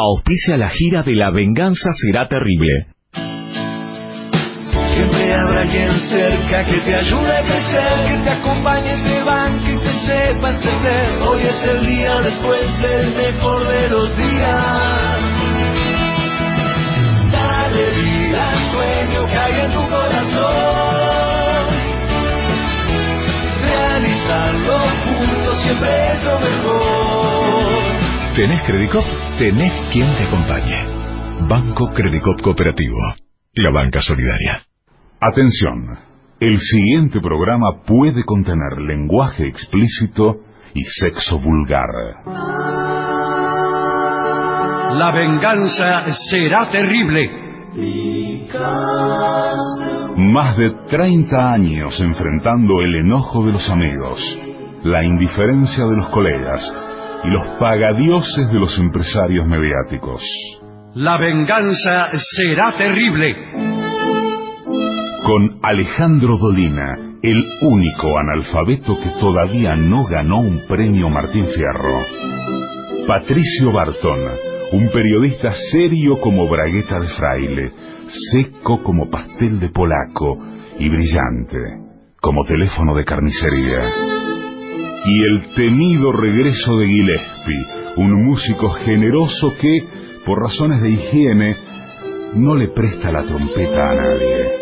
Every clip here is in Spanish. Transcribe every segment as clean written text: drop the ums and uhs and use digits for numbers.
auspicia la gira de La Venganza Será Terrible. Siempre habrá quien cerca que te ayude a crecer, que te acompañe, te banque y te sepa entender. Hoy es el día después del mejor de los días. Dale vida al sueño que hay en tu corazón. Realizarlo juntos siempre es lo mejor. ¿Tenés Credicop? Tenés quien te acompañe. Banco Credicop Cooperativo. La banca solidaria. Atención, el siguiente programa puede contener lenguaje explícito y sexo vulgar. La venganza será terrible. Más de 30 años enfrentando el enojo de los amigos, la indiferencia de los colegas y los pagadioses de los empresarios mediáticos. La venganza será terrible. Con Alejandro Dolina, el único analfabeto que todavía no ganó un premio Martín Fierro. Patricio Barton, un periodista serio como bragueta de fraile, seco como pastel de polaco y brillante como teléfono de carnicería. Y el temido regreso de Gillespie, un músico generoso que, por razones de higiene, no le presta la trompeta a nadie.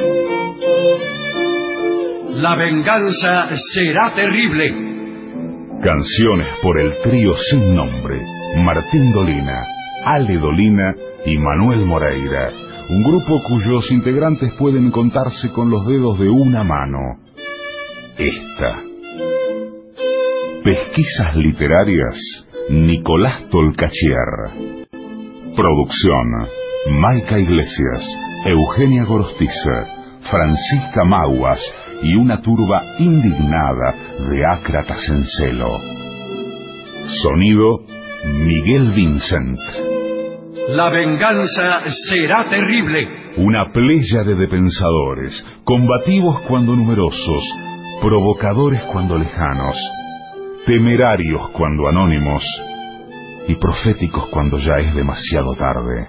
La venganza será terrible. Canciones por el trío sin nombre, Martín Dolina, Ale Dolina y Manuel Moreira, un grupo cuyos integrantes pueden contarse con los dedos de una mano. Esta. Pesquisas literarias, Nicolás Tolcachier. Producción, Maica Iglesias, Eugenia Gorostiza, Francisca Maguas y una turba indignada de ácratas en celo. Sonido, Miguel Vincent. La venganza será terrible. Una pléyade de pensadores, combativos cuando numerosos, provocadores cuando lejanos, temerarios cuando anónimos y proféticos cuando ya es demasiado tarde.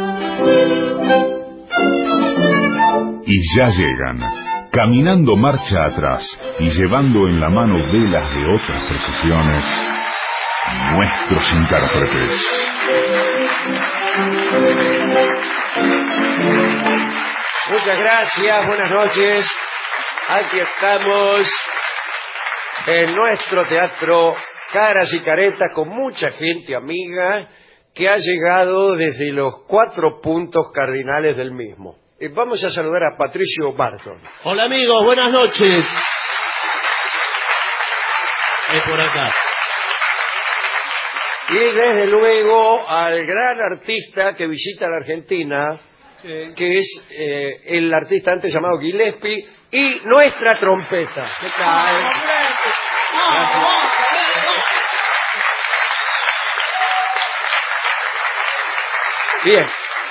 Y ya llegan, caminando marcha atrás y llevando en la mano velas de otras procesiones, nuestros intérpretes. Muchas gracias, buenas noches. Aquí estamos en nuestro teatro Caras y Caretas con mucha gente amiga que ha llegado desde los 4 puntos cardinales del mismo. Vamos a saludar a Patricio Barton. Hola amigos, buenas noches. Es por acá. Y desde luego al gran artista que visita la Argentina, sí, que es el artista antes llamado Gillespie y nuestra trompeta. ¿Qué tal? Bien.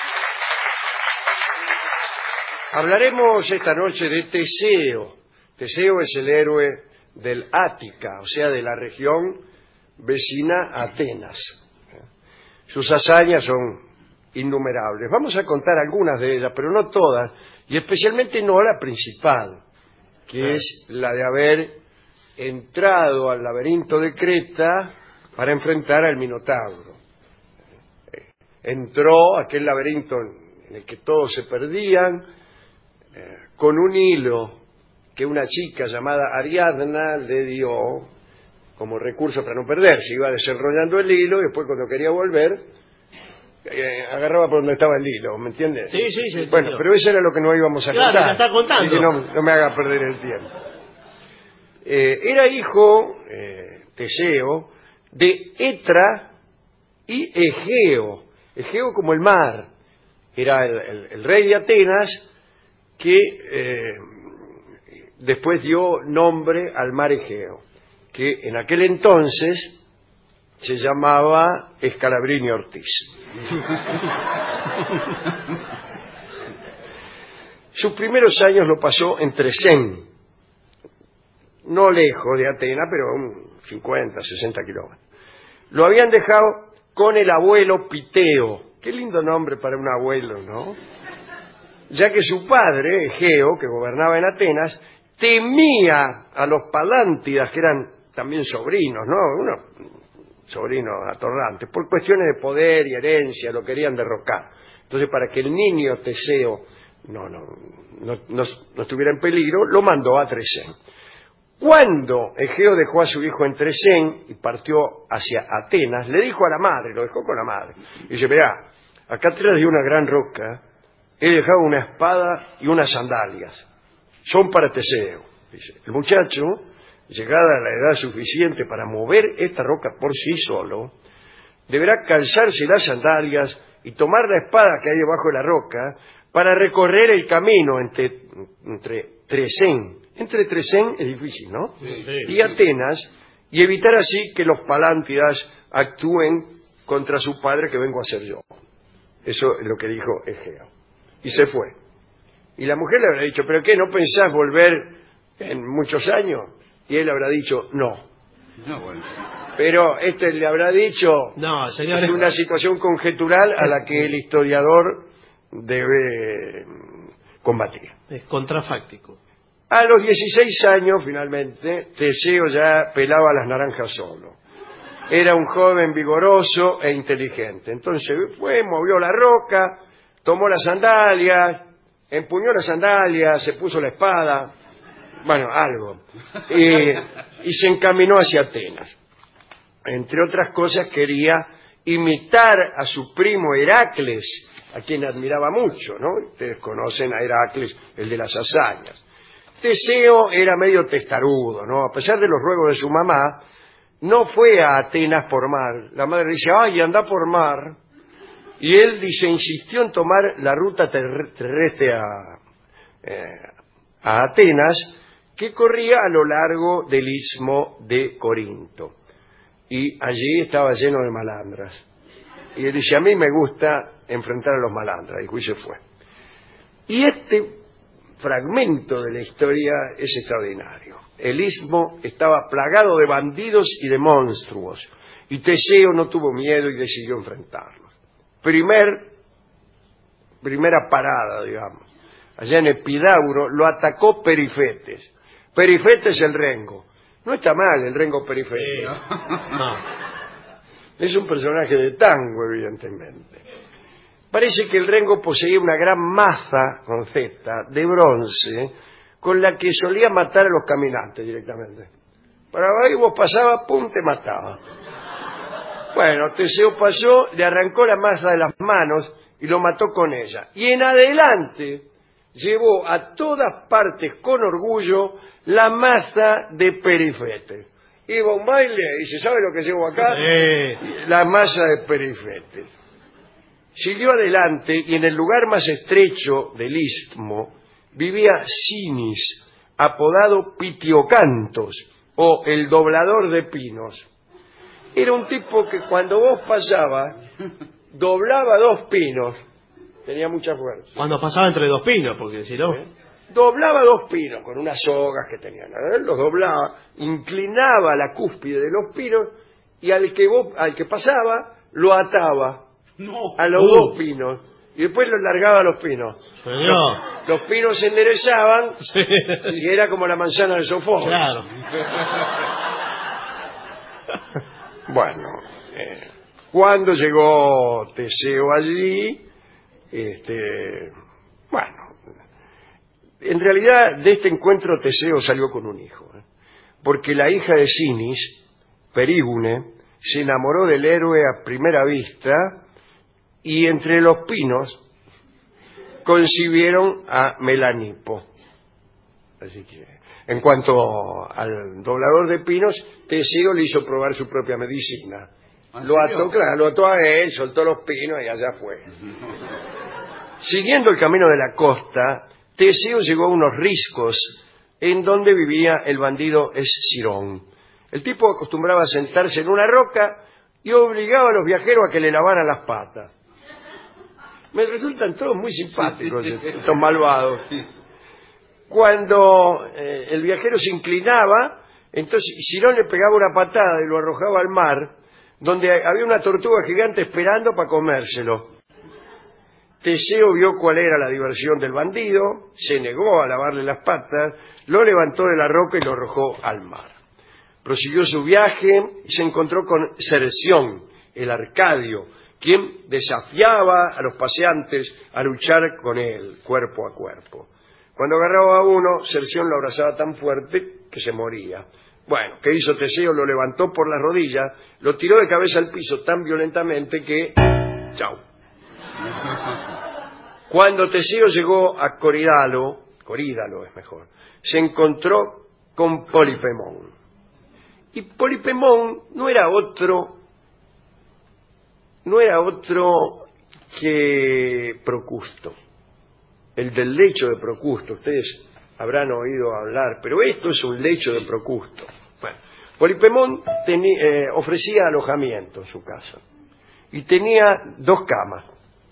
Hablaremos esta noche de Teseo. Teseo es el héroe del Ática, o sea, de la región vecina a Atenas. Sus hazañas son innumerables. Vamos a contar algunas de ellas, pero no todas, y especialmente no la principal, que es la de haber entrado al laberinto de Creta para enfrentar al Minotauro. Entró a aquel laberinto en el que todos se perdían, con un hilo que una chica llamada Ariadna le dio como recurso para no perderse. Iba desenrollando el hilo y después cuando quería volver agarraba por donde estaba el hilo, ¿me entiendes? Sí, sí, sí. Bueno, pero eso era lo que no íbamos a contar. Claro, la está contando. Así que no me haga perder el tiempo. Era hijo, Teseo, de Etra y Egeo. Egeo como el mar. Era el rey de Atenas que después dio nombre al mar Egeo, que en aquel entonces se llamaba Scalabrini Ortiz. Sus primeros años lo pasó en Tresén, no lejos de Atenas, pero a 50, 60 kilómetros. Lo habían dejado con el abuelo Piteo. Qué lindo nombre para un abuelo, ¿no? Ya que su padre, Egeo, que gobernaba en Atenas, temía a los Palántidas, que eran también sobrinos, ¿no? Unos sobrinos atorrantes, por cuestiones de poder y herencia, lo querían derrocar. Entonces, para que el niño Teseo no estuviera en peligro, lo mandó a Tresén. Cuando Egeo dejó a su hijo en Tresén y partió hacia Atenas, le dijo a la madre, lo dejó con la madre, y dice, mirá, acá atrás de una gran roca he dejado una espada y unas sandalias. Son para Teseo. Dice, el muchacho, llegada a la edad suficiente para mover esta roca por sí solo, deberá calzarse las sandalias y tomar la espada que hay debajo de la roca para recorrer el camino entre Tresén. Entre Tresén es difícil, ¿no? Sí. Y Atenas, y evitar así que los Palántidas actúen contra su padre, que vengo a ser yo. Eso es lo que dijo Egeo. Y se fue. Y la mujer le habrá dicho, ¿pero qué? ¿No pensás volver en muchos años? Y él habrá dicho, no. Bueno. Pero le habrá dicho, No, señor. es una situación conjetural a la que el historiador debe combatir. Es contrafáctico. A los 16 años, finalmente, Teseo ya pelaba las naranjas solo. Era un joven vigoroso e inteligente. Entonces fue, movió la roca, tomó las sandalias, empuñó las sandalias, se puso la espada, bueno, algo, y se encaminó hacia Atenas. Entre otras cosas, quería imitar a su primo Heracles, a quien admiraba mucho, ¿no? Ustedes conocen a Heracles, el de las hazañas. Teseo era medio testarudo, ¿no? A pesar de los ruegos de su mamá, no fue a Atenas por mar. La madre dice, ay, anda por mar. Y él, dice, insistió en tomar la ruta terrestre a Atenas, que corría a lo largo del istmo de Corinto. Y allí estaba lleno de malandras. Y él dice, a mí me gusta enfrentar a los malandras. Y se fue. Y este fragmento de la historia es extraordinario. El istmo estaba plagado de bandidos y de monstruos, y Teseo no tuvo miedo y decidió enfrentarlos. Primera parada, digamos. Allá en Epidauro lo atacó Perifetes. Perifetes el Rengo. No está mal el Rengo Perifetes. No. Es un personaje de tango, evidentemente. Parece que el Rengo poseía una gran maza, con Z, de bronce, con la que solía matar a los caminantes directamente. Para ahí vos pasabas, pum, te mataba. Bueno, Teseo pasó, le arrancó la maza de las manos y lo mató con ella. Y en adelante llevó a todas partes con orgullo la maza de Perifetes. Iba a un baile y se sabe lo que llevo acá, la maza de Perifetes. Siguió adelante y en el lugar más estrecho del istmo vivía Sinis, apodado Pitiocantos, o el doblador de pinos. Era un tipo que cuando vos pasabas, doblaba 2 pinos, tenía mucha fuerza. Cuando pasaba entre 2 pinos, porque si no... Doblaba 2 pinos con unas sogas que tenían. Los doblaba, inclinaba la cúspide de los pinos y al que pasaba lo ataba. No. A los 2 pinos y después los largaba a los pinos. Los pinos se enderezaban y era como la manzana de Sofocles. Claro. Bueno, cuando llegó Teseo allí, bueno, en realidad de este encuentro Teseo salió con un hijo, porque la hija de Sinis, Perígune, se enamoró del héroe a primera vista. Y entre los pinos concibieron a Melanipo. Así que, en cuanto al doblador de pinos, Teseo le hizo probar su propia medicina. Lo ató a él, soltó los pinos y allá fue. Siguiendo el camino de la costa, Teseo llegó a unos riscos en donde vivía el bandido Escirón. El tipo acostumbraba a sentarse en una roca y obligaba a los viajeros a que le lavaran las patas. Me resultan todos muy simpáticos estos malvados. Cuando el viajero se inclinaba, entonces Cirón le pegaba una patada y lo arrojaba al mar, donde había una tortuga gigante esperando para comérselo. Teseo vio cuál era la diversión del bandido, se negó a lavarle las patas, lo levantó de la roca y lo arrojó al mar. Prosiguió su viaje y se encontró con Cerción, el Arcadio, quien desafiaba a los paseantes a luchar con él, cuerpo a cuerpo. Cuando agarraba a uno, Cerción lo abrazaba tan fuerte que se moría. Bueno, ¿qué hizo Teseo? Lo levantó por las rodillas, lo tiró de cabeza al piso tan violentamente que... ¡chau! Cuando Teseo llegó a Corídalo es mejor, se encontró con Polipemón. Y Polipemón no era otro que Procusto, el del lecho de Procusto. Ustedes habrán oído hablar, pero esto es un lecho de Procusto. Bueno, Polipemón ofrecía alojamiento en su casa y tenía 2 camas,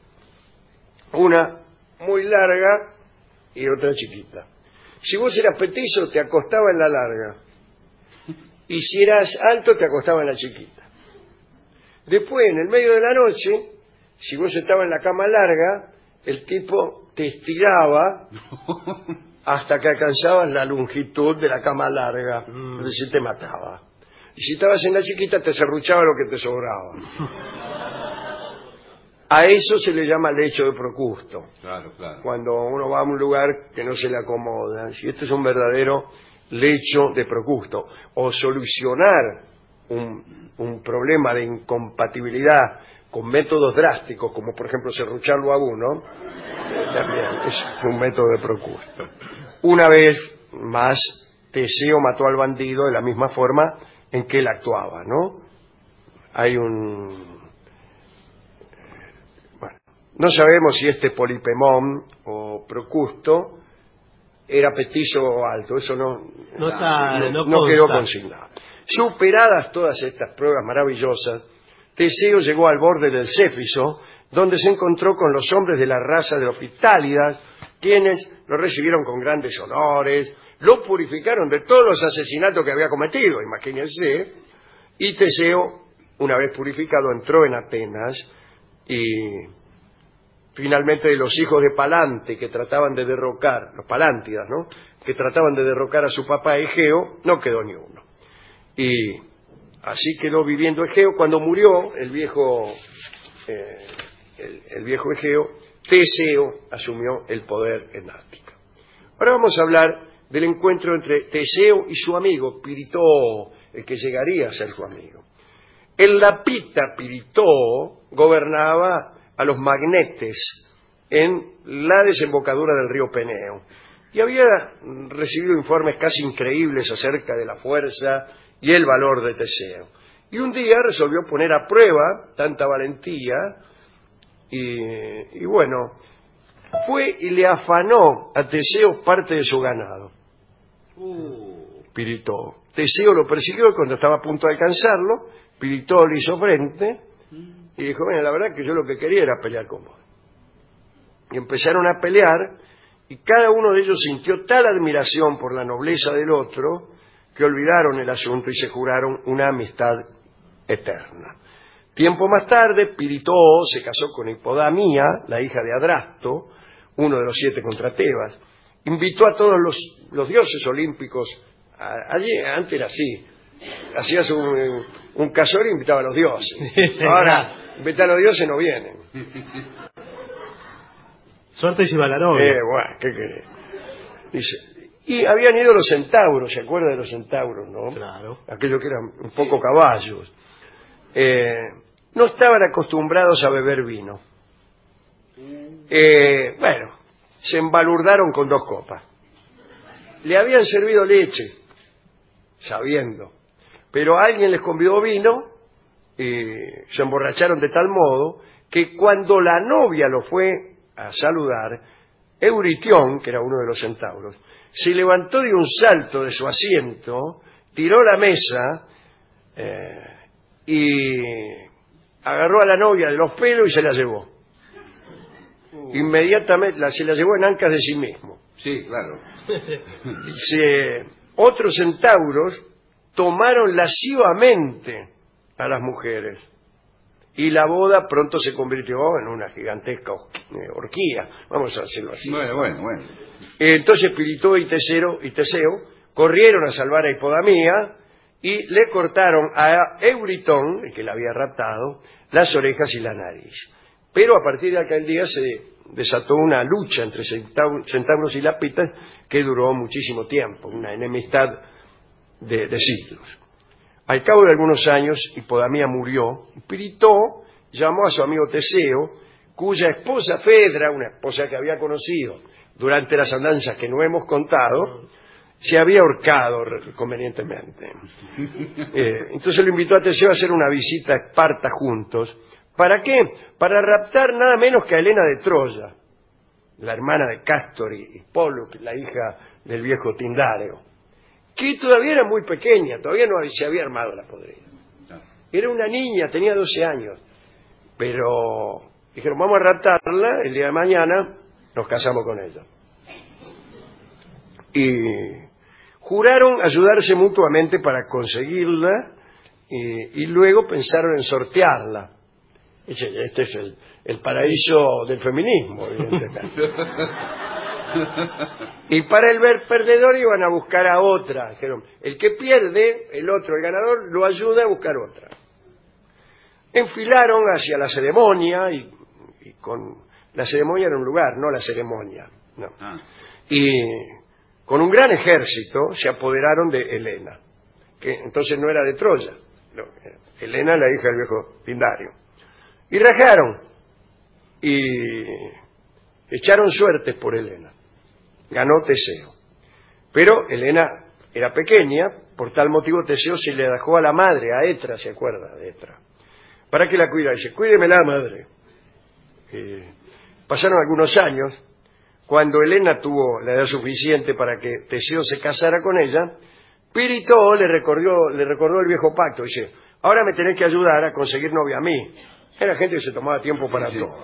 una muy larga y otra chiquita. Si vos eras petizo, te acostaba en la larga, y si eras alto, te acostaba en la chiquita. Después, en el medio de la noche, si vos estabas en la cama larga, el tipo te estiraba hasta que alcanzabas la longitud de la cama larga, es decir, te mataba. Y si estabas en la chiquita, te serruchaba lo que te sobraba. A eso se le llama lecho de Procusto. Claro. Cuando uno va a un lugar que no se le acomoda. Si este es un verdadero lecho de Procusto. O solucionar un problema de incompatibilidad con métodos drásticos, como por ejemplo serrucharlo a uno, también es un método de Procusto. Una vez más, Teseo mató al bandido de la misma forma en que él actuaba, ¿no? No sabemos si este Polipemón o Procusto era petizo o alto, eso no quedó consignado. Superadas todas estas pruebas maravillosas, Teseo llegó al borde del Céfiso, donde se encontró con los hombres de la raza de los Fitálidas, quienes lo recibieron con grandes honores, lo purificaron de todos los asesinatos que había cometido, imagínense, y Teseo, una vez purificado, entró en Atenas y... Finalmente, de los hijos de Palante que trataban de derrocar, los Palántidas, ¿no?, que trataban de derrocar a su papá Egeo, no quedó ni uno. Y así quedó viviendo Egeo. Cuando murió el viejo Egeo, Teseo asumió el poder en Ática. Ahora vamos a hablar del encuentro entre Teseo y su amigo Piritoo, el que llegaría a ser su amigo. El lapita Piritoo gobernaba a los magnetes en la desembocadura del río Peneo y había recibido informes casi increíbles acerca de la fuerza y el valor de Teseo. Y un día resolvió poner a prueba tanta valentía y bueno, fue y le afanó a Teseo parte de su ganado. Piritoo. Teseo lo persiguió y cuando estaba a punto de alcanzarlo, Piritoo le hizo frente y dijo: bueno, la verdad que yo lo que quería era pelear con vos. Y empezaron a pelear y cada uno de ellos sintió tal admiración por la nobleza del otro que olvidaron el asunto y se juraron una amistad eterna. Tiempo más tarde, Piritoo se casó con Hipodamía, la hija de Adrasto, uno de los 7 contra Tebas. Invitó a todos los dioses olímpicos. Allí antes era así. Hacías un casorio y invitaba a los dioses. Ahora, invitar a los dioses no vienen. Suerte si va la novia. Bueno, ¿qué querés? Dice, y habían ido los centauros, ¿se acuerda de los centauros, no? Claro. Aquellos que eran un poco caballos. No estaban acostumbrados a beber vino. Bueno, se embalurdaron con 2 copas. Le habían servido leche, sabiendo, pero alguien les convidó vino y se emborracharon de tal modo que cuando la novia lo fue a saludar, Euritión, que era uno de los centauros, se levantó de un salto de su asiento, tiró la mesa y agarró a la novia de los pelos y se la llevó. Inmediatamente se la llevó en ancas de sí mismo. Sí, claro. Otros centauros tomaron lascivamente a las mujeres. Y la boda pronto se convirtió en una gigantesca orgía, vamos a decirlo así. Bueno. Entonces Piritoo y Teseo corrieron a salvar a Hipodamía y le cortaron a Euritón, el que la había raptado, las orejas y la nariz. Pero a partir de aquel día se desató una lucha entre centauros y lápidas que duró muchísimo tiempo, una enemistad de siglos. Al cabo de algunos años, Hipodamía murió y Piritoo llamó a su amigo Teseo, cuya esposa Fedra, una esposa que había conocido durante las andanzas que no hemos contado, se había ahorcado convenientemente. Entonces lo invitó a Teseo a hacer una visita a Esparta juntos. ¿Para qué? Para raptar nada menos que a Helena de Troya, la hermana de Cástor y Póllux, la hija del viejo Tindáreo, que todavía era muy pequeña, todavía no se había armado la podrida. Era una niña, tenía 12 años, pero dijeron, vamos a raptarla, el día de mañana nos casamos con ella. Y juraron ayudarse mutuamente para conseguirla y luego pensaron en sortearla. Este es el paraíso del feminismo, evidentemente. Y para el perdedor iban a buscar a otra. Dijeron, el que pierde, el otro, el ganador, lo ayuda a buscar otra. Enfilaron hacia la ceremonia y con la ceremonia era un lugar, no la ceremonia. No. Y con un gran ejército se apoderaron de Helena, que entonces no era de Troya. No, Helena, la hija del viejo Tindario. Y rajaron y echaron suertes por Helena. Ganó Teseo. Pero Helena era pequeña, por tal motivo Teseo se le dejó a la madre, a Etra, ¿se acuerda de Etra? Para que la cuidara. Dice, cuídemela, madre. Pasaron algunos años, cuando Helena tuvo la edad suficiente para que Teseo se casara con ella, Piritoo le recordó el viejo pacto. Dice, ahora me tenés que ayudar a conseguir novia a mí. Era gente que se tomaba tiempo para todo.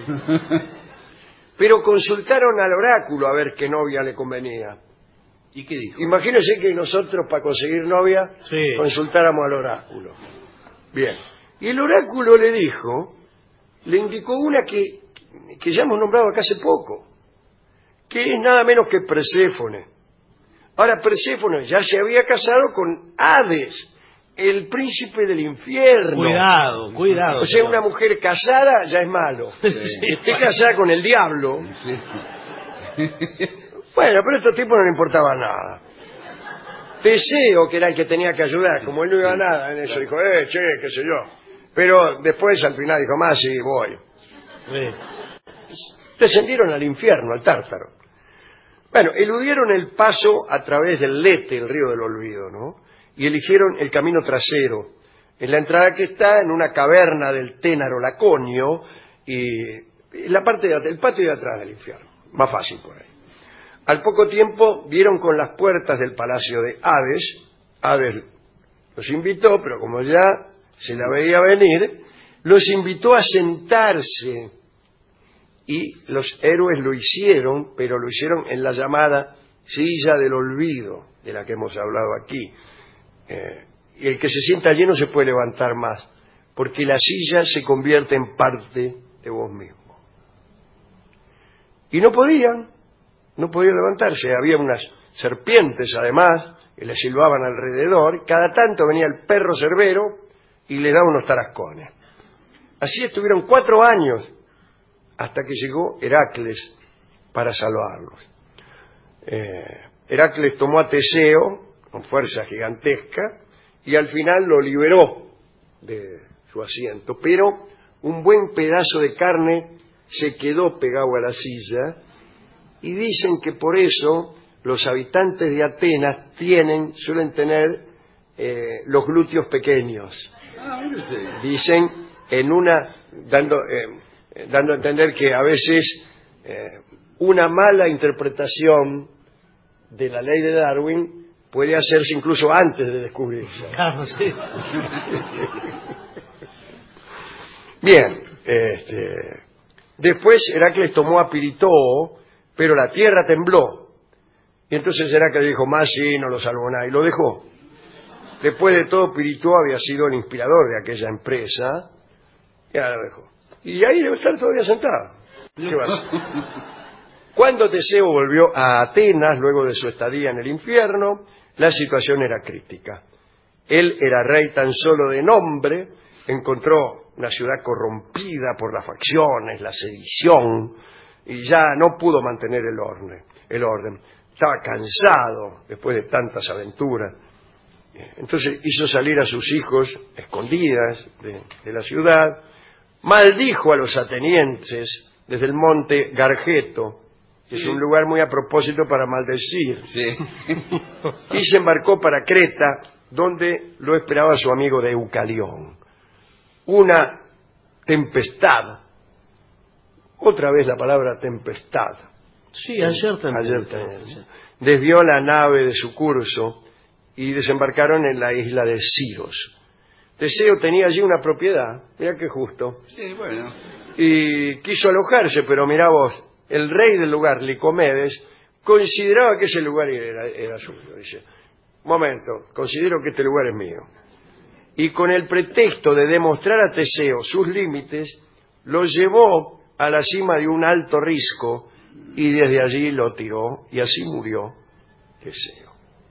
Pero consultaron al oráculo a ver qué novia le convenía. ¿Y qué dijo? Imagínense que nosotros para conseguir novia consultáramos al oráculo. Bien. Y el oráculo le indicó una que ya hemos nombrado acá hace poco, que es nada menos que Perséfone. Ahora, Perséfone ya se había casado con Hades, el príncipe del infierno. Cuidado. O sea, una mujer casada ya es malo. Sí. Esté casada con el diablo. Sí. Bueno, pero a estos tipos no le importaba nada. Teseo, que era el que tenía que ayudar, como él no iba a nada en eso, dijo, qué sé yo. Pero después al final dijo, más sí, voy. Descendieron al infierno, al Tártaro. Bueno, eludieron el paso a través del Lete, el río del olvido, ¿no? Y eligieron el camino trasero, en la entrada que está en una caverna del Ténaro Laconio, y la parte el patio de atrás del infierno, más fácil por ahí. Al poco tiempo vieron con las puertas del palacio de Hades. Hades los invitó, pero como ya se la veía venir, los invitó a sentarse. Y los héroes lo hicieron, pero lo hicieron en la llamada silla del olvido, de la que hemos hablado aquí. Y el que se sienta allí no se puede levantar más, porque la silla se convierte en parte de vos mismo. Y no podían levantarse. Había unas serpientes, además, que les silbaban alrededor. Cada tanto venía el perro cerbero y les daba unos tarascones. Así estuvieron 4 años, hasta que llegó Heracles para salvarlos. Heracles tomó a Teseo con fuerza gigantesca y al final lo liberó de su asiento, pero un buen pedazo de carne se quedó pegado a la silla y dicen que por eso los habitantes de Atenas suelen tener los glúteos pequeños. Dicen dando a entender que a veces una mala interpretación de la ley de Darwin puede hacerse incluso antes de descubrirse. Claro, sí. Bien, después Heracles tomó a Piritoo, pero la tierra tembló. Y entonces Heracles dijo, más sí, no lo salvó nada, y lo dejó. Después de todo, Pirituó había sido el inspirador de aquella empresa, y ahora lo dejó. Y ahí debe estar todavía sentado. ¿Qué va a hacer? Cuando Teseo volvió a Atenas, luego de su estadía en el infierno, la situación era crítica. Él era rey tan solo de nombre, encontró una ciudad corrompida por las facciones, la sedición, y ya no pudo mantener el orden. Estaba cansado después de tantas aventuras. Entonces hizo salir a sus hijos escondidas de la ciudad, maldijo a los atenienses desde el monte Gargeto, que es un lugar muy a propósito para maldecir, y se embarcó para Creta, donde lo esperaba su amigo de Deucalión. Una tempestad, otra vez la palabra tempestad. Sí, ayer también. Desvió la nave de su curso y desembarcaron en la isla de Siros. Teseo tenía allí una propiedad, mira qué justo. Sí, bueno. Y quiso alojarse, pero mirá vos, el rey del lugar, Licomedes, consideraba que ese lugar era suyo. Dice, momento, considero que este lugar es mío. Y con el pretexto de demostrar a Teseo sus límites, lo llevó a la cima de un alto risco y desde allí lo tiró, y así murió Teseo.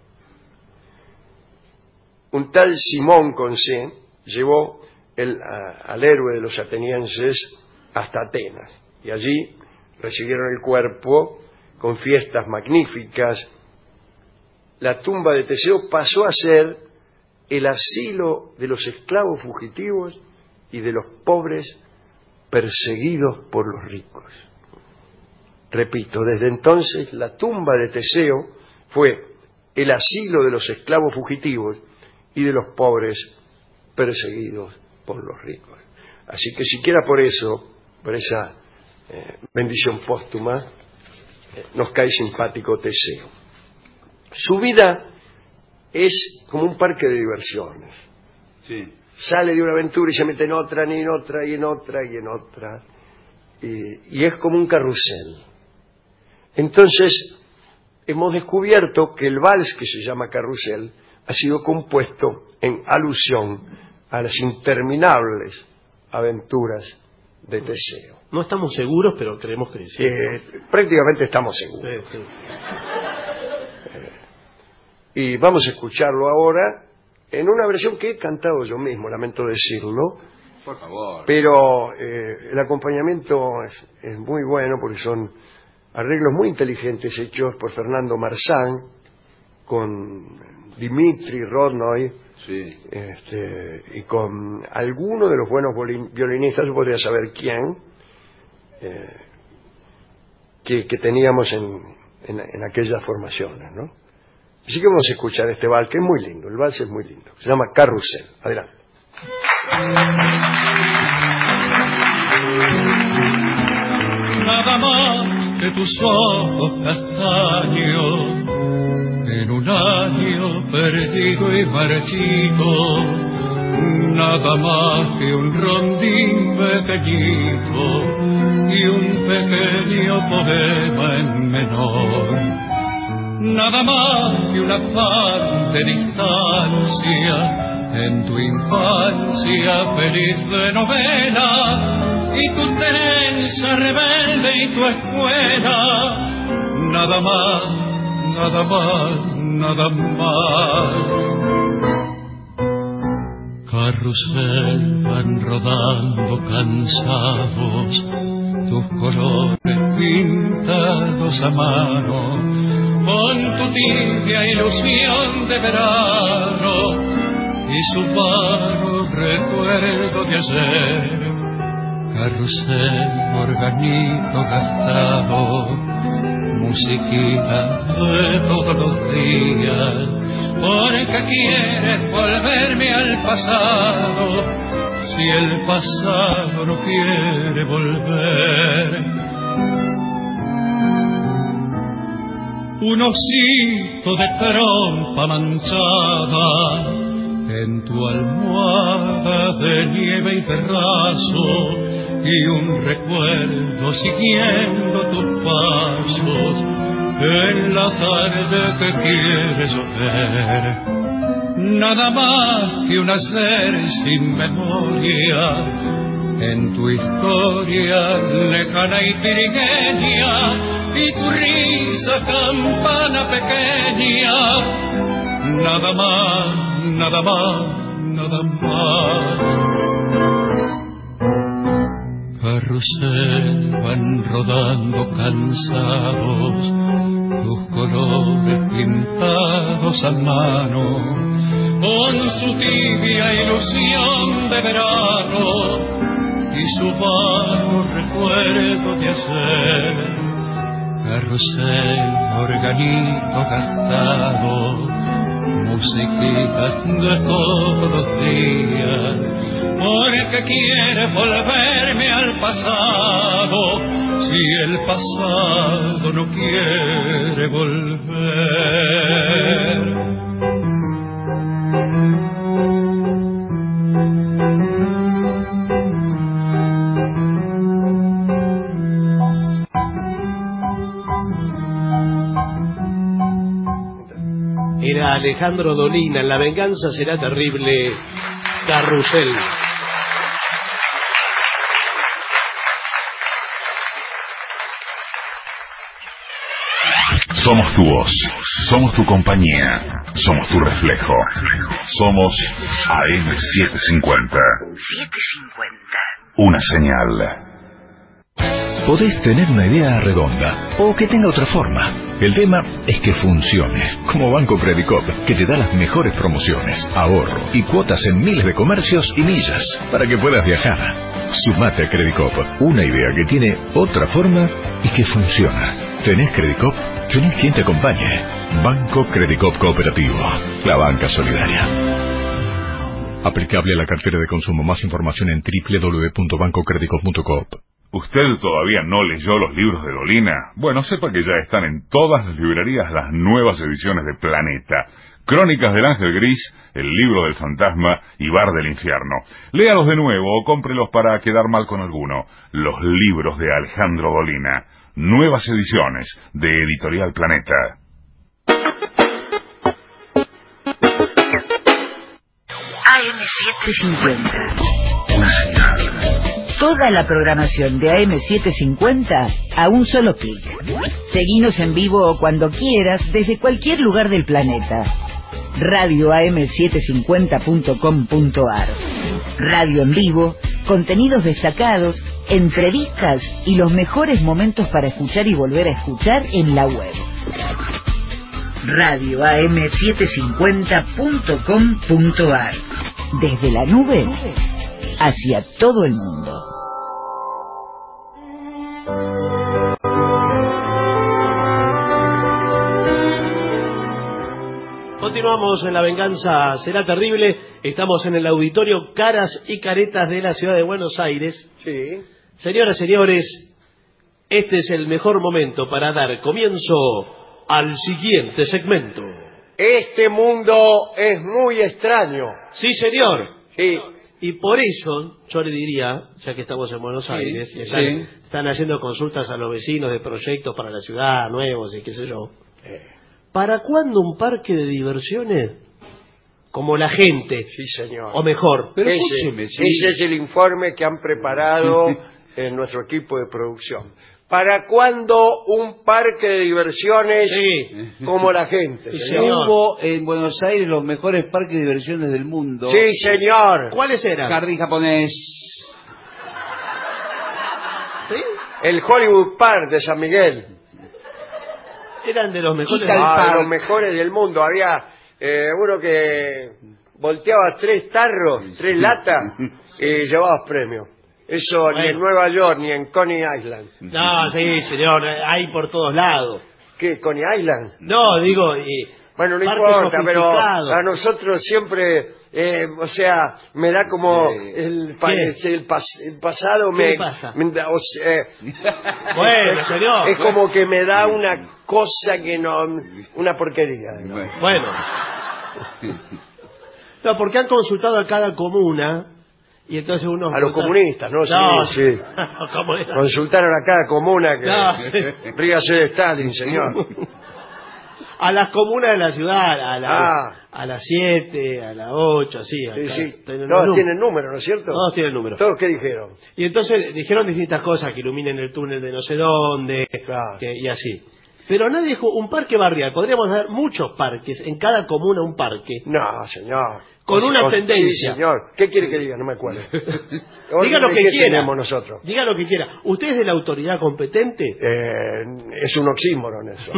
Un tal Simón con C llevó al héroe de los atenienses hasta Atenas, y allí recibieron el cuerpo con fiestas magníficas. La tumba de Teseo pasó a ser el asilo de los esclavos fugitivos y de los pobres perseguidos por los ricos. Repito, desde entonces la tumba de Teseo fue el asilo de los esclavos fugitivos y de los pobres perseguidos por los ricos. Así que siquiera por eso, por esa bendición póstuma, nos cae simpático Teseo. Su vida es como un parque de diversiones. Sí. Sale de una aventura y se mete en otra, y en otra, y en otra, y en otra. Y es como un carrusel. Entonces, hemos descubierto que el vals que se llama Carrusel ha sido compuesto en alusión a las interminables aventuras de Teseo. No estamos seguros, pero creemos que sí. Prácticamente estamos seguros. Sí. Y vamos a escucharlo ahora en una versión que he cantado yo mismo, lamento decirlo. Por favor. Pero el acompañamiento es muy bueno porque son arreglos muy inteligentes hechos por Fernando Marzán con Dimitri Rodnoy, Sí. y con alguno de los buenos violinistas, yo podría saber quién, que teníamos en aquellas formaciones, ¿no? Así que vamos a escuchar este vals, que es muy lindo, el vals es muy lindo, se llama Carrusel. Adelante. Nada más que tus ojos castaños, en un año perdido y marchito, nada más que un rondín pequeñito y un pequeño poema en menor. Nada más que una par de distancia en tu infancia feliz de novela y tu tenencia rebelde y tu escuela. Nada más, nada más, nada más. Carrusel van rodando cansados tus colores pintados a mano con tu tibia ilusión de verano y su vago recuerdo de ayer. Carrusel, organito gastado, musiquita de todos los días, porque quieres volverme al pasado, si el pasado no quiere volver. Un osito de trompa manchada en tu almohada de nieve y terrazo, y un recuerdo siguiendo tus pasos en la tarde que quieres llover. nada más que un hacer sin memoria, en tu historia lejana y trigueña, y tu risa campana pequeña, nada más, nada más, nada más. Carrusel van rodando cansados, tus colores pintados a mano, con su tibia ilusión de verano y su vago recuerdo de ayer. Carrusel, organito gastado, musiquita de todos los días, porque quiere volverme al pasado, si el pasado no quiere volver. Era Alejandro Dolina, La venganza será terrible, Carrusel. Somos tu voz, somos tu compañía, somos tu reflejo. Somos AM750. Una señal. Podés tener una idea redonda o que tenga otra forma. El tema es que funcione, como Banco Credicop, que te da las mejores promociones, ahorro y cuotas en miles de comercios y millas para que puedas viajar. Sumate a Credicop, una idea que tiene otra forma y que funciona. ¿Tenés Credicop? Tenés quien te acompañe. Banco Credicop Cooperativo, la banca solidaria. Aplicable a la cartera de consumo. Más información en www.bancocredicop.coop. ¿Usted todavía no leyó los libros de Dolina? Bueno, sepa que ya están en todas las librerías las nuevas ediciones de Planeta. Crónicas del Ángel Gris, El libro del fantasma y Bar del infierno. Léalos de nuevo o cómprelos para quedar mal con alguno. Los libros de Alejandro Dolina. Nuevas ediciones de Editorial Planeta. AM750. Una señal. Toda la programación de AM750 a un solo clic. Seguinos en vivo o cuando quieras desde cualquier lugar del planeta. radioam750.com.ar. Radio en vivo, contenidos destacados, entrevistas y los mejores momentos para escuchar y volver a escuchar en la web. radioam750.com.ar. Desde la nube hacia todo el mundo. Continuamos en La venganza será terrible. Estamos en el auditorio Caras y Caretas de la ciudad de Buenos Aires. Sí. Señoras, señores, este es el mejor momento para dar comienzo al siguiente segmento. Este mundo es muy extraño. Sí, señor. Sí. Y por eso, yo le diría, ya que estamos en Buenos Aires, y están haciendo consultas a los vecinos de proyectos para la ciudad, nuevos y qué sé yo. ¿Para cuándo un parque de diversiones como la gente? Sí, señor. O mejor. Pero ese es el informe que han preparado en nuestro equipo de producción. ¿Para cuándo un parque de diversiones como la gente? Sí, señor. Hubo en Buenos Aires los mejores parques de diversiones del mundo. Sí, señor. ¿Cuáles eran? Jardín japonés. ¿Sí? El Hollywood Park de San Miguel. Eran de los mejores. De los mejores del mundo. Había uno que volteaba 3 tarros, 3 latas y llevabas premio. Eso ni en Nueva York ni en Coney Island. No, sí, señor, hay por todos lados. ¿Qué, Coney Island? No, digo... bueno, no importa, pero a nosotros siempre, o sea, me da como el pasado ¿Qué pasa? Bueno, es, señor. Es como que me da una cosa que no... una porquería. Bueno. No, porque han consultado a cada comuna... Y entonces uno a los comunistas, ¿no? No, sí. Comunistas. Consultaron a cada comuna que ríase de Stalin, señor. a las comunas de la ciudad, a las 7, a las 8, así. Sí. Todos tienen número, ¿no es cierto? Todos tienen número. ¿Todos qué dijeron? Y entonces dijeron distintas cosas, que iluminen el túnel de no sé dónde, Claro. y así. Pero nadie dijo un parque barrial. Podríamos ver muchos parques, en cada comuna un parque. No, señor. Con una tendencia. Sí, señor. ¿Qué quiere que diga? No me acuerdo. Diga lo que quiera. Tenemos nosotros? Diga lo que quiera. ¿Usted es de la autoridad competente? Es un oxímoron eso.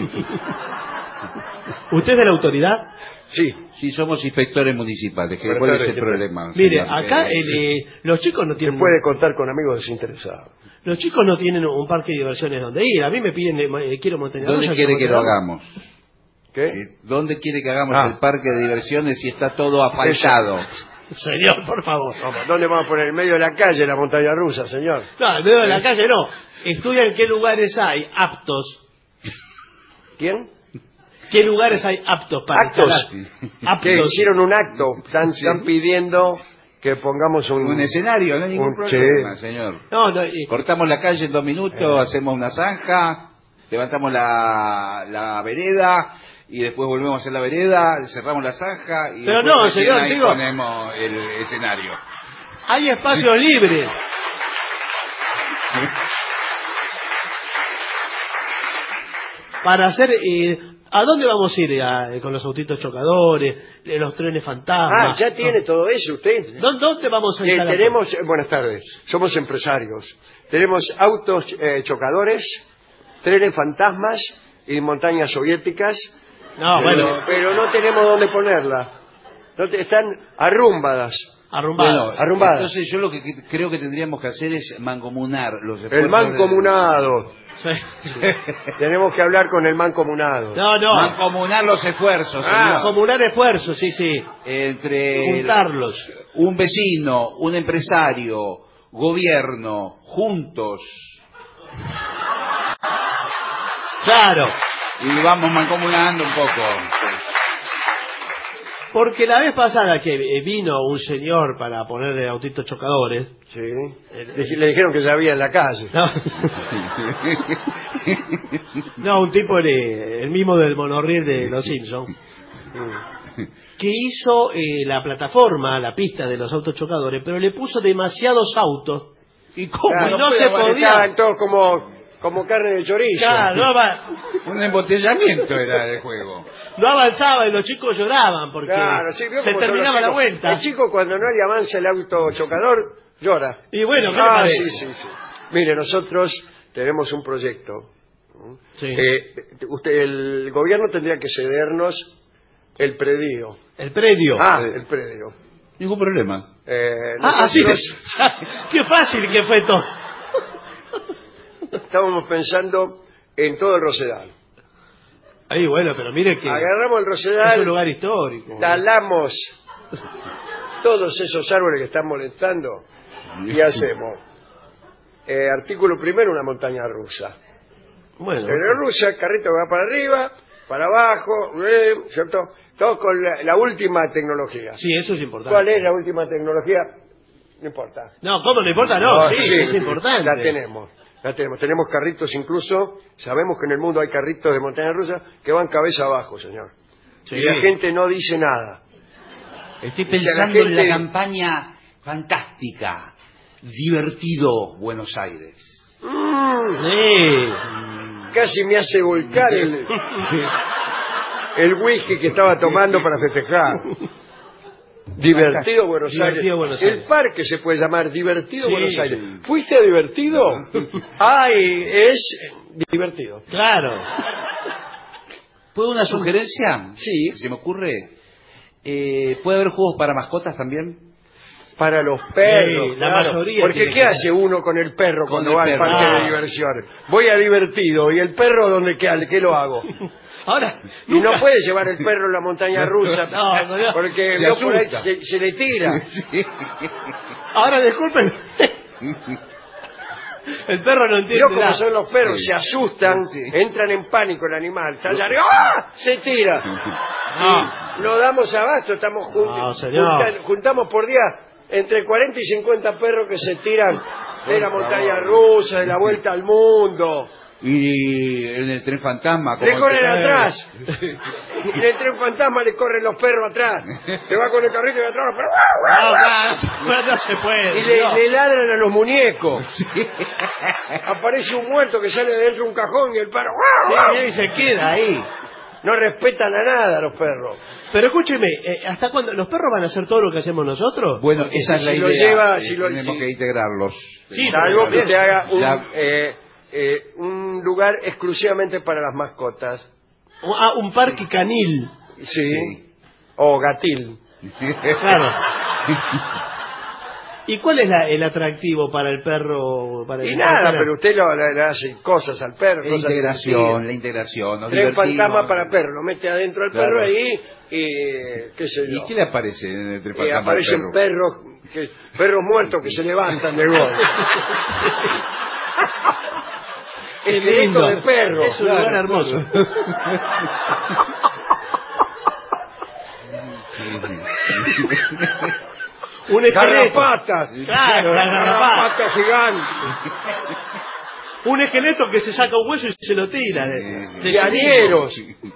¿Usted es de la autoridad? Sí. Sí, somos inspectores municipales. Bueno, ¿Cuál es el claro, problema? Mire, señor? acá los chicos no Se tienen... puede contar con amigos desinteresados. Los chicos no tienen un parque de diversiones donde ir. A mí me piden, quiero montaña rusa. ¿Dónde quiere que lo hagamos? ¿Qué? ¿Dónde quiere que hagamos el parque de diversiones si está todo asfaltado? Señor, por favor. ¿Dónde vamos a poner? En medio de la calle la montaña rusa, señor. No, en medio de la calle no. Estudian qué lugares hay aptos. ¿Quién? ¿Qué lugares hay aptos para ¿Actos? instalar? Que hicieron un acto. Están pidiendo que pongamos Un escenario, no hay ningún problema, sí. señor. No, Cortamos la calle en 2 minutos, hacemos una zanja, levantamos la vereda y después volvemos a hacer la vereda, cerramos la zanja y pero después no, recién señor, ahí digo, ponemos el escenario. hay espacios libres. Para hacer... ¿A dónde vamos a ir? Con los autitos chocadores, los trenes fantasmas. ya tiene todo eso usted. ¿Dónde vamos a ir? Tenemos, buenas tardes, somos empresarios. Tenemos autos chocadores, trenes fantasmas y montañas soviéticas. No, bueno. Pero no tenemos dónde ponerlas. Están arrumbadas. Arrumbadas. Bueno, arrumbadas. Entonces yo lo que creo que tendríamos que hacer es mancomunar los El esfuerzos mancomunado. Sí. Tenemos que hablar con el mancomunado. No. mancomunar los esfuerzos, señor. Mancomunar esfuerzos, sí. Entre juntarlos. un vecino, un empresario, gobierno, juntos. Claro. Y vamos mancomunando un poco. Porque la vez pasada que vino un señor para ponerle autitos chocadores... Sí. Le dijeron que ya había en la calle. No, un tipo, el mismo del monorriel de Los Simpsons, que hizo la plataforma, la pista de los autos chocadores, pero le puso demasiados autos. ¿Y cómo? Claro, no se podía. Estaban todos como carne de chorizo. Claro, Un embotellamiento era el juego. no avanzaba y los chicos lloraban porque Claro, sí, vio se cómo son los terminaba la chicos. vuelta. El chico cuando no le avanza el auto chocador, llora. Y bueno, ¿qué le parece? Sí. Mire, nosotros tenemos un proyecto. Sí. El gobierno tendría que cedernos el predio. El predio. El predio. Ningún problema. Así es. Qué fácil que fue todo. Estábamos pensando en todo el Rosedal. Ahí, bueno, pero mire que Agarramos el es Rosedal, un lugar histórico. talamos todos esos árboles que están molestando y hacemos artículo primero, una montaña rusa. Bueno, La rusa, el carrito que va para arriba, para abajo, ¿cierto? Todo con la última tecnología. sí, eso es importante. ¿Cuál es la última tecnología? No importa. No, ¿cómo no importa? No, sí, es importante. La tenemos. Tenemos carritos incluso, sabemos que en el mundo hay carritos de montaña rusa que van cabeza abajo, señor. Sí. Y la gente no dice nada. Estoy O sea, pensando la en la gente- campaña fantástica. Divertido Buenos Aires. Sí. Casi me hace volcar el whisky que estaba tomando para festejar. Divertido Buenos Divertido Aires. Buenos El Aires. parque se puede llamar Divertido Sí. Buenos Aires. ¿Fuiste a divertido? Ay, es divertido. Claro. ¿Puedo una sugerencia? Sí. ¿Se me ocurre? ¿Puede haber juegos para mascotas también? Para los perros. Sí, la claro. mayoría Porque tiene ¿qué que hace uno con el perro Con cuando el va al perro. parque Ah. de diversión? Voy a divertido. ¿Y el perro dónde queda? ¿Qué lo hago? Ahora, Y no puede llevar el perro en la montaña rusa No. porque Se no, por ahí asusta. se le tira. ahora disculpen. El perro no entiende Yo como nada. son los perros, Sí. se asustan, Sí. entran en pánico el animal, está allá arriba, ¡ah! Se tira. No damos abasto, estamos No, señor. juntamos por día entre 40 y 50 perros que se tiran de la montaña rusa, de la vuelta al mundo. Y en el tren fantasma... Le corren atrás. Y en el tren fantasma le corren los perros atrás. Te va con el carrito y atrás los perros. No se puede. Y le ladran a los muñecos. Aparece un muerto que sale de dentro de un cajón y el perro... Y se queda ahí. No respetan a nada los perros. Pero escúcheme, ¿hasta cuándo? ¿Los perros van a hacer todo lo que hacemos nosotros? Bueno, esa es la Si idea. lo lleva, si lo- Tenemos si- que integrarlos. Sí, Salvo que te haga La- un lugar exclusivamente para las mascotas. Un parque canil. Sí. O gatil. Claro. ¿Y cuál es el atractivo para el perro? Para Y el nada, perro? pero usted le hace cosas al perro. La cosas integración, divertidas. la integración. Nos Tren divertimos. fantasma para perro. Lo mete adentro del Claro. perro ahí y qué sé yo. ¿Y qué le aparece en el tren Y fantasma al aparecen perro? perros muertos que se levantan de gol. Qué Esqueleto lindo. de perro. Es un lugar hermoso. Un esqueleto. Garrapatas. Claro, la garrapata. Garrapata gigante. Un esqueleto que se saca un hueso y se lo tira. Y arrieros.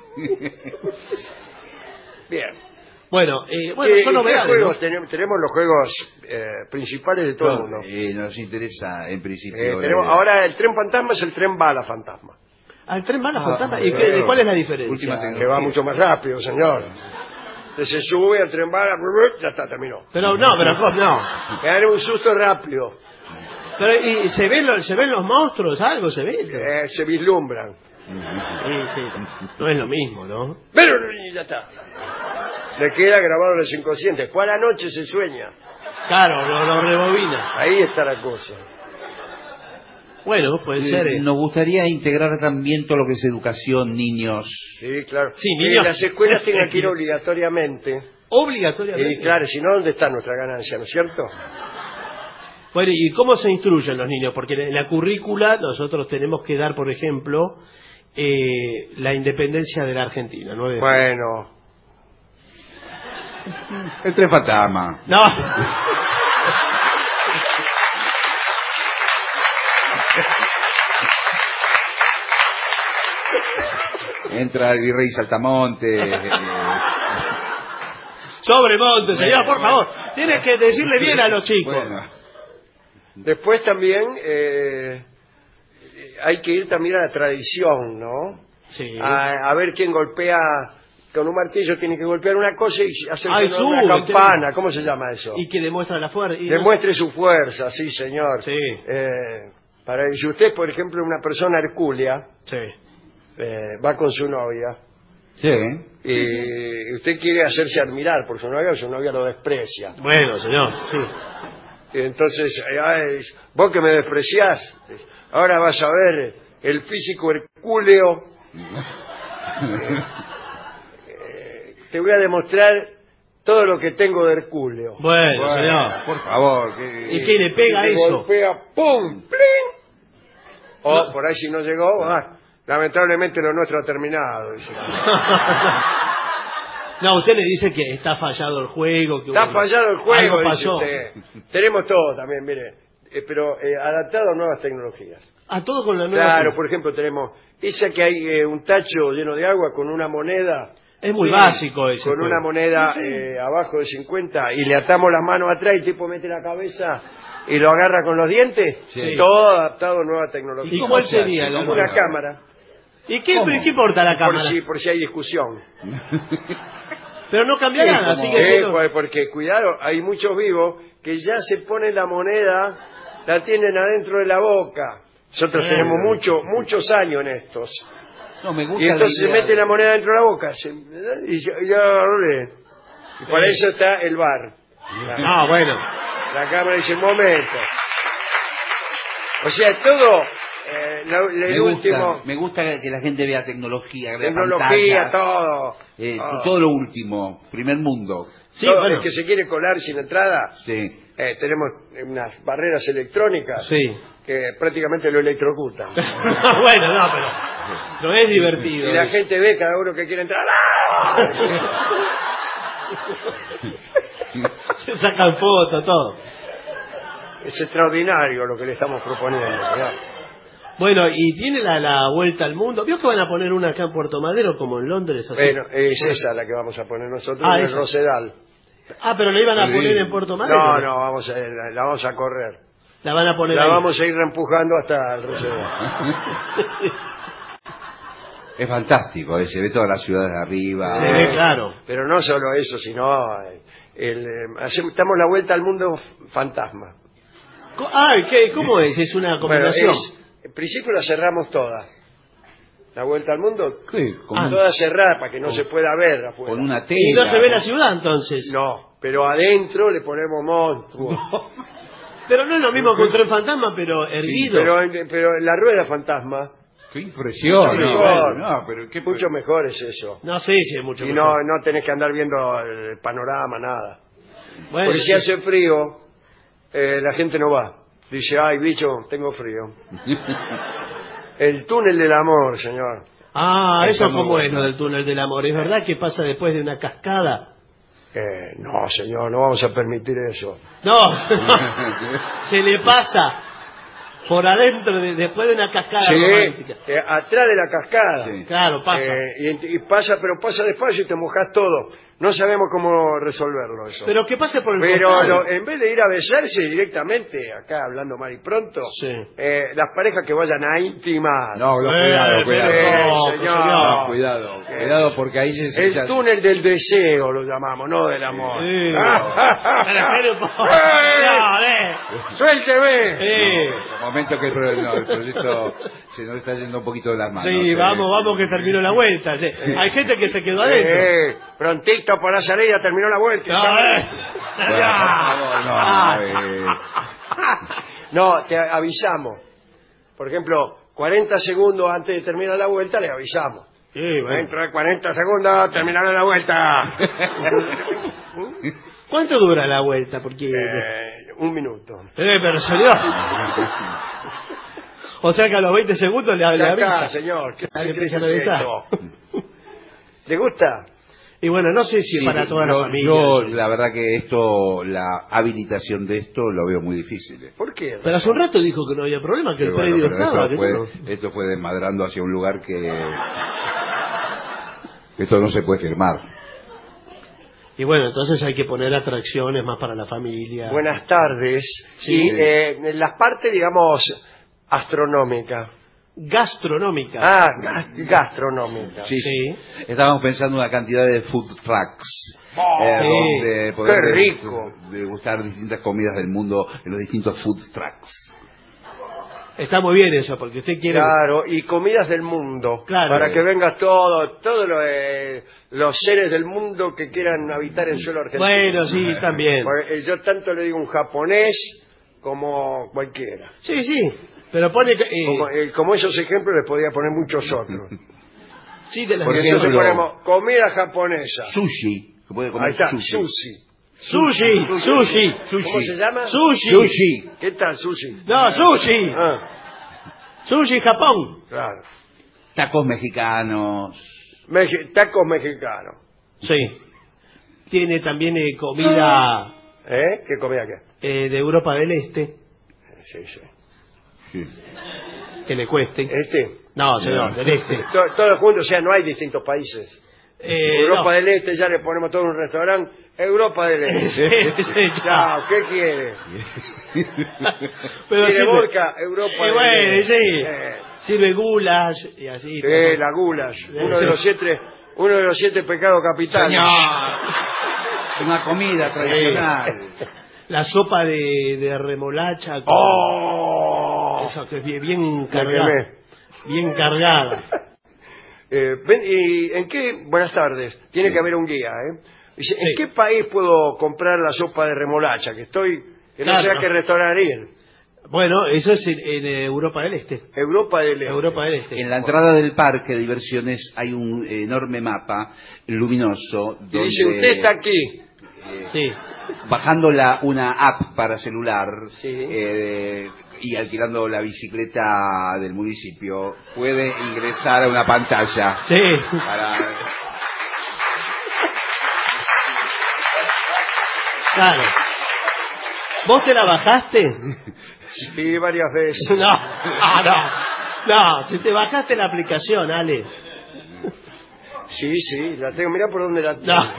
Bien. Bueno, ¿Qué son novedades, juegos ¿no? tenemos? Los juegos principales de todo el mundo. Nos interesa en principio. Ahora el tren fantasma es el tren bala fantasma. Al tren bala Ah, fantasma. ¿Y bueno. cuál es la diferencia? Última Que tecnología. va mucho más rápido, señor. Usted se sube al tren bala, ya está, terminó. Pero no. Me dan un susto rápido. Pero y se ven los monstruos, algo se ve. Se vislumbran. Sí. No es lo mismo, ¿no? Pero ya está. Le queda grabado en los inconscientes. Por la noche se sueña. Claro, lo rebobina. Ahí está la cosa. Bueno, puede ser. Nos gustaría integrar también todo lo que es educación, niños. Sí, claro. Sí, niños. Las escuelas tienen que ir obligatoriamente. Obligatoriamente. Y claro, si no, ¿dónde está nuestra ganancia, no es cierto? Bueno, ¿y cómo se instruyen los niños? Porque en la currícula nosotros tenemos que dar, por ejemplo, la independencia de la Argentina, ¿no? Bueno, El tren fantasma. No. Entra el virrey Saltamonte. Sobremonte, señor, por favor. Tienes que decirle bien a los chicos. Bueno, después también hay que ir también a la tradición, ¿no? Sí. A ver quién golpea con un martillo, tiene que golpear una cosa y hacer Ay, una sube, campana. ¿Cómo se llama eso? Y que demuestra la fuerza. Demuestre su fuerza, sí, señor. Sí. Si usted, por ejemplo, una persona hercúlea, Sí. va con su novia sí. y usted quiere hacerse admirar por su novia lo desprecia. Bueno, señor, sí. Y entonces, vos que me despreciás, ahora vas a ver el físico hercúleo. Te voy a demostrar todo lo que tengo de hercúleo. Bueno, señor. Por favor. ¿Y qué le pega Y te eso? golpea, ¡pum! ¡Plin! O por ahí si no llegó, lamentablemente lo nuestro ha terminado. Dice. No, usted le dice que está fallado el juego. Que Está fallado el juego, Algo dice pasó. usted. Tenemos todo también, mire, pero adaptado a nuevas tecnologías. A todo con la nueva. Claro, por ejemplo, tenemos esa que hay un tacho lleno de agua con una moneda. Es muy básico ese Con juego. una moneda abajo de 50 y le atamos las manos atrás y el tipo mete la cabeza y lo agarra con los dientes. Sí. Todo adaptado a nueva tecnología. ¿Y cuál sería la Como nueva? una cámara. ¿Y qué importa la cámara? Por si hay discusión. Pero no cambia nada, así que... Porque, cuidado, hay muchos vivos que ya se ponen la moneda, la tienen adentro de la boca. Nosotros tenemos muchos años en estos. No, me gusta Y entonces la se idea. mete la moneda dentro de la boca. Y para eso está el bar. No, bueno. La cámara dice, un momento. O sea, todo... Me gusta que la gente vea tecnología, que vea Tecnología, pantallas, todo lo último, primer mundo. Sí, todo bueno. el que se quiere colar sin entrada, Sí. tenemos unas barreras electrónicas Sí. que prácticamente lo electrocutan. Bueno, no, pero no es divertido. Y la gente ve cada uno que quiere entrar. Se sacan fotos, todo. Es extraordinario lo que le estamos proponiendo. ¿verdad? Bueno, y tiene la vuelta al mundo. ¿Vio que van a poner una acá en Puerto Madero como en Londres? Así? Bueno, es esa la que vamos a poner nosotros en el esa. Rosedal. Pero la iban a poner en Puerto Madero. No, la vamos a correr. La van a poner La ahí. vamos a ir reempujando hasta el Rosedal. Es fantástico, se ve toda la ciudad de arriba. Se ve claro. Pero no solo eso, sino damos la vuelta al mundo fantasma. ¿Cómo es? ¿Es una combinación? En principio la cerramos toda. La vuelta al mundo, ¿Qué? toda cerrada para que no se pueda ver afuera. Con una tela. Y no se ve la ciudad entonces. No, pero adentro le ponemos monstruos. Pero no es lo mismo que un tren fantasma, pero erguido. Pero la rueda fantasma, ¡Qué impresión! Mucho mejor. pero qué mucho mejor es eso. No, sí, es mucho Y mejor. no tenés que andar viendo el panorama, nada. Bueno, Porque si hace frío, la gente no va. Dice, ay, bicho, tengo frío. El túnel del amor, señor. Eso como es lo del túnel del amor. ¿Es verdad que pasa después de una cascada? No, señor, no vamos a permitir eso. No, se le pasa por adentro después de una cascada romántica. Atrás de la cascada. Sí. Claro, pasa. Y pasa, pero pasa despacio y te mojas todo. No sabemos cómo resolverlo eso. Pero que pase por el Pero costado. en vez de ir a besarse directamente, acá hablando mal y pronto, Sí. las parejas que vayan a intimar. No, cuidado. señor. Cuidado porque ahí se El túnel del deseo lo llamamos, no del amor. ¡Suélteme! Un momento que el proyecto se nos está yendo un poquito de las manos. Sí, vamos que terminó la vuelta. Sí. Hay gente que se quedó adentro. Prontito por la salida, terminó la vuelta. No, te avisamos. Por ejemplo, 40 segundos antes de terminar la vuelta, le avisamos. Sí, bueno. Dentro de 40 segundos terminará la vuelta. ¿Cuánto dura la vuelta? Porque... 1 minuto. pero señor. O sea que a los 20 segundos le Ya avisa. está, señor. ¿Qué Le se cree empiezan que a es avisar. esto? ¿Le gusta? Y bueno, no sé si para toda la familia. Yo, la verdad que la habilitación de esto lo veo muy difícil. ¿Por qué? Pero hace un rato dijo que no había problema, que el predio estaba. Esto fue desmadrando hacia un lugar que esto no se puede firmar. Y bueno, entonces hay que poner atracciones más para la familia. Buenas tardes. Sí. Y las partes, digamos, astronómicas. Gastronómica. Gastronómica. Sí. Estábamos pensando en una cantidad de food trucks. Donde ¡Qué rico! Degustar distintas comidas del mundo en los distintos food trucks. Está muy bien eso, porque usted quiere... Claro, y comidas del mundo. Claro. Para que venga todos los seres del mundo que quieran habitar el suelo argentino. Bueno, sí, también. Porque yo tanto le digo un japonés como cualquiera. Sí, pero pone... Como esos ejemplos les podía poner muchos otros. sí, de las Porque ejemplo, entonces ponemos comida japonesa. Sushi. Se puede comer Ahí está, sushi. Sushi. ¿Cómo se llama? Sushi. ¿Qué tal, sushi? No, sushi. Sushi, Japón. Claro. Tacos mexicanos. Tacos mexicanos. Sí. Tiene también comida ¿Qué comida qué? de Europa del Este, Sí. que le cueste. No, señor, del Este. Todos juntos, o sea, no hay distintos países. Europa del Este, ya le ponemos todo un restaurante. Europa del Este. Chao, ¿qué quiere? Pero ¿Quiere sirve- vodka? Europa del bueno, Este. sí. Sirve goulash y así. La goulash. Uno de los 7 pecados capitales. Señor, una comida tradicional. La sopa de remolacha. Esa que es bien cargada. Bien cargada. ¿Y en qué? Buenas tardes. Tiene que haber un guía, Dice, ¿en qué país puedo comprar la sopa de remolacha? Que no sé a qué restaurante ir. Bueno, eso es en Europa del Este. Europa del Este. Europa del Este. En la entrada del parque de diversiones hay un enorme mapa luminoso Y donde dice, usted está aquí. Sí. bajando una app para celular Sí. Y alquilando la bicicleta del municipio puede ingresar a una pantalla Sí. para... Claro. ¿Vos te la bajaste? Sí, varias veces. No. No, si te bajaste la aplicación, Ale. Sí, la tengo. Mirá por dónde la tengo. No.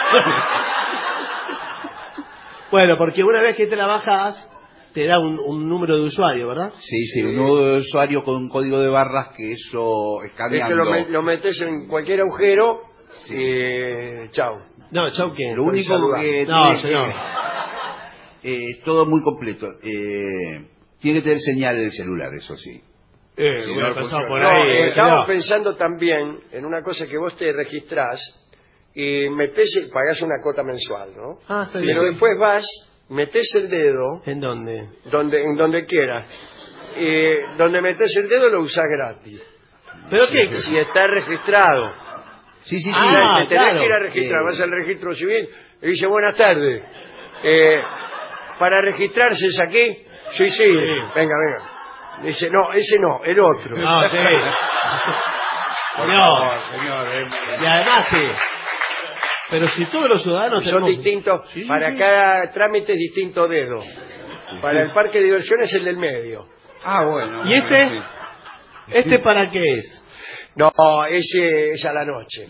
Bueno, porque una vez que te la bajas, te da un número de usuario, ¿verdad? Sí, un nuevo de usuario con un código de barras que eso escaneando. Es que lo metes en cualquier agujero y chao. No, chau que... Lo único que... No, señor. Todo muy completo. Tiene que tener señal el celular, eso sí. Si Bueno, no pasado funciona. por No, ahí. estamos pensando también en una cosa que vos te registrás y pagás una cuota mensual, ¿no? Ah, está bien. Pero después vas, metés el dedo ¿En dónde? en donde quieras. Donde metés el dedo lo usás gratis. ¿Pero qué? Si está registrado. Sí. Ah, te tenés claro. que ir a registrar, vas al registro civil y dice, buenas tardes. ¿Para registrarse es aquí? Sí. Venga. Dice, no, ese no, el otro. No, sí. Por No. favor, señor. Y además, sí. Pero si todos los ciudadanos Son tenemos... distintos, Sí, para sí. cada trámite es distinto dedo. Para el parque de diversiones es el del medio. Bueno. ¿Y este? ¿Este para qué es? No, ese es a la noche.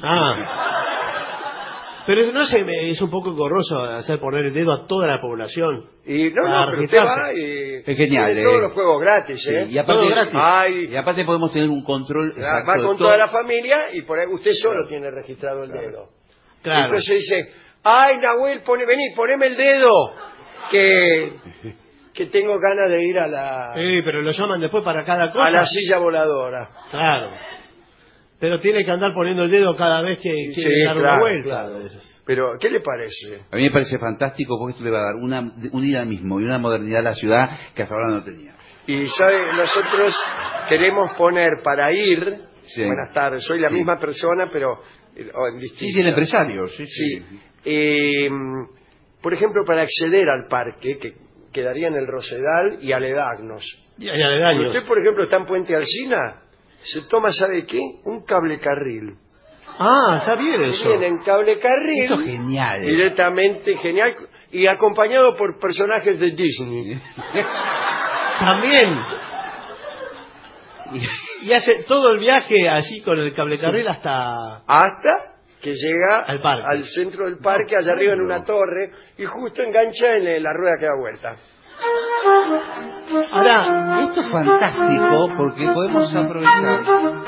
Pero no sé, es un poco engorroso hacer poner el dedo a toda la población. Y no, Para pero usted registrarse. va y Es genial, tiene todos los juegos gratis, ¿eh? Sí, y aparte, Todo gratis. y aparte podemos tener un control exacto Va de con todo. toda la familia y por ahí usted solo tiene registrado el dedo. Claro. Entonces dice, ay, Nahuel, poneme el dedo, que tengo ganas de ir a la Pero lo llaman después para cada cosa. a la silla voladora. Claro. Pero tiene que andar poniendo el dedo cada vez que Sí, quiere dar una claro, vuelta. claro. Pero, ¿qué le parece? A mí me parece fantástico porque esto le va a dar un dinamismo y una modernidad a la ciudad que hasta ahora no tenía. Y sabe, nosotros queremos poner para ir, Sí. buenas tardes, soy la Sí. misma persona, pero en distintas. Sí, el empresario. Sí. Por ejemplo, para acceder al parque, que quedaría en el Rosedal y aledaños. Y aledaños. Usted, por ejemplo, está en Puente Alsina, se toma, ¿sabe qué? Un cable carril. Está bien eso. Viene en cable carril. Esto es genial. Directamente, genial. Y acompañado por personajes de Disney. También. Y hace todo el viaje así con el cable carril hasta que llega al parque. al centro del parque, allá arriba en una torre, y justo engancha en la rueda que da vuelta. Ahora, Esto es fantástico porque podemos aprovechar.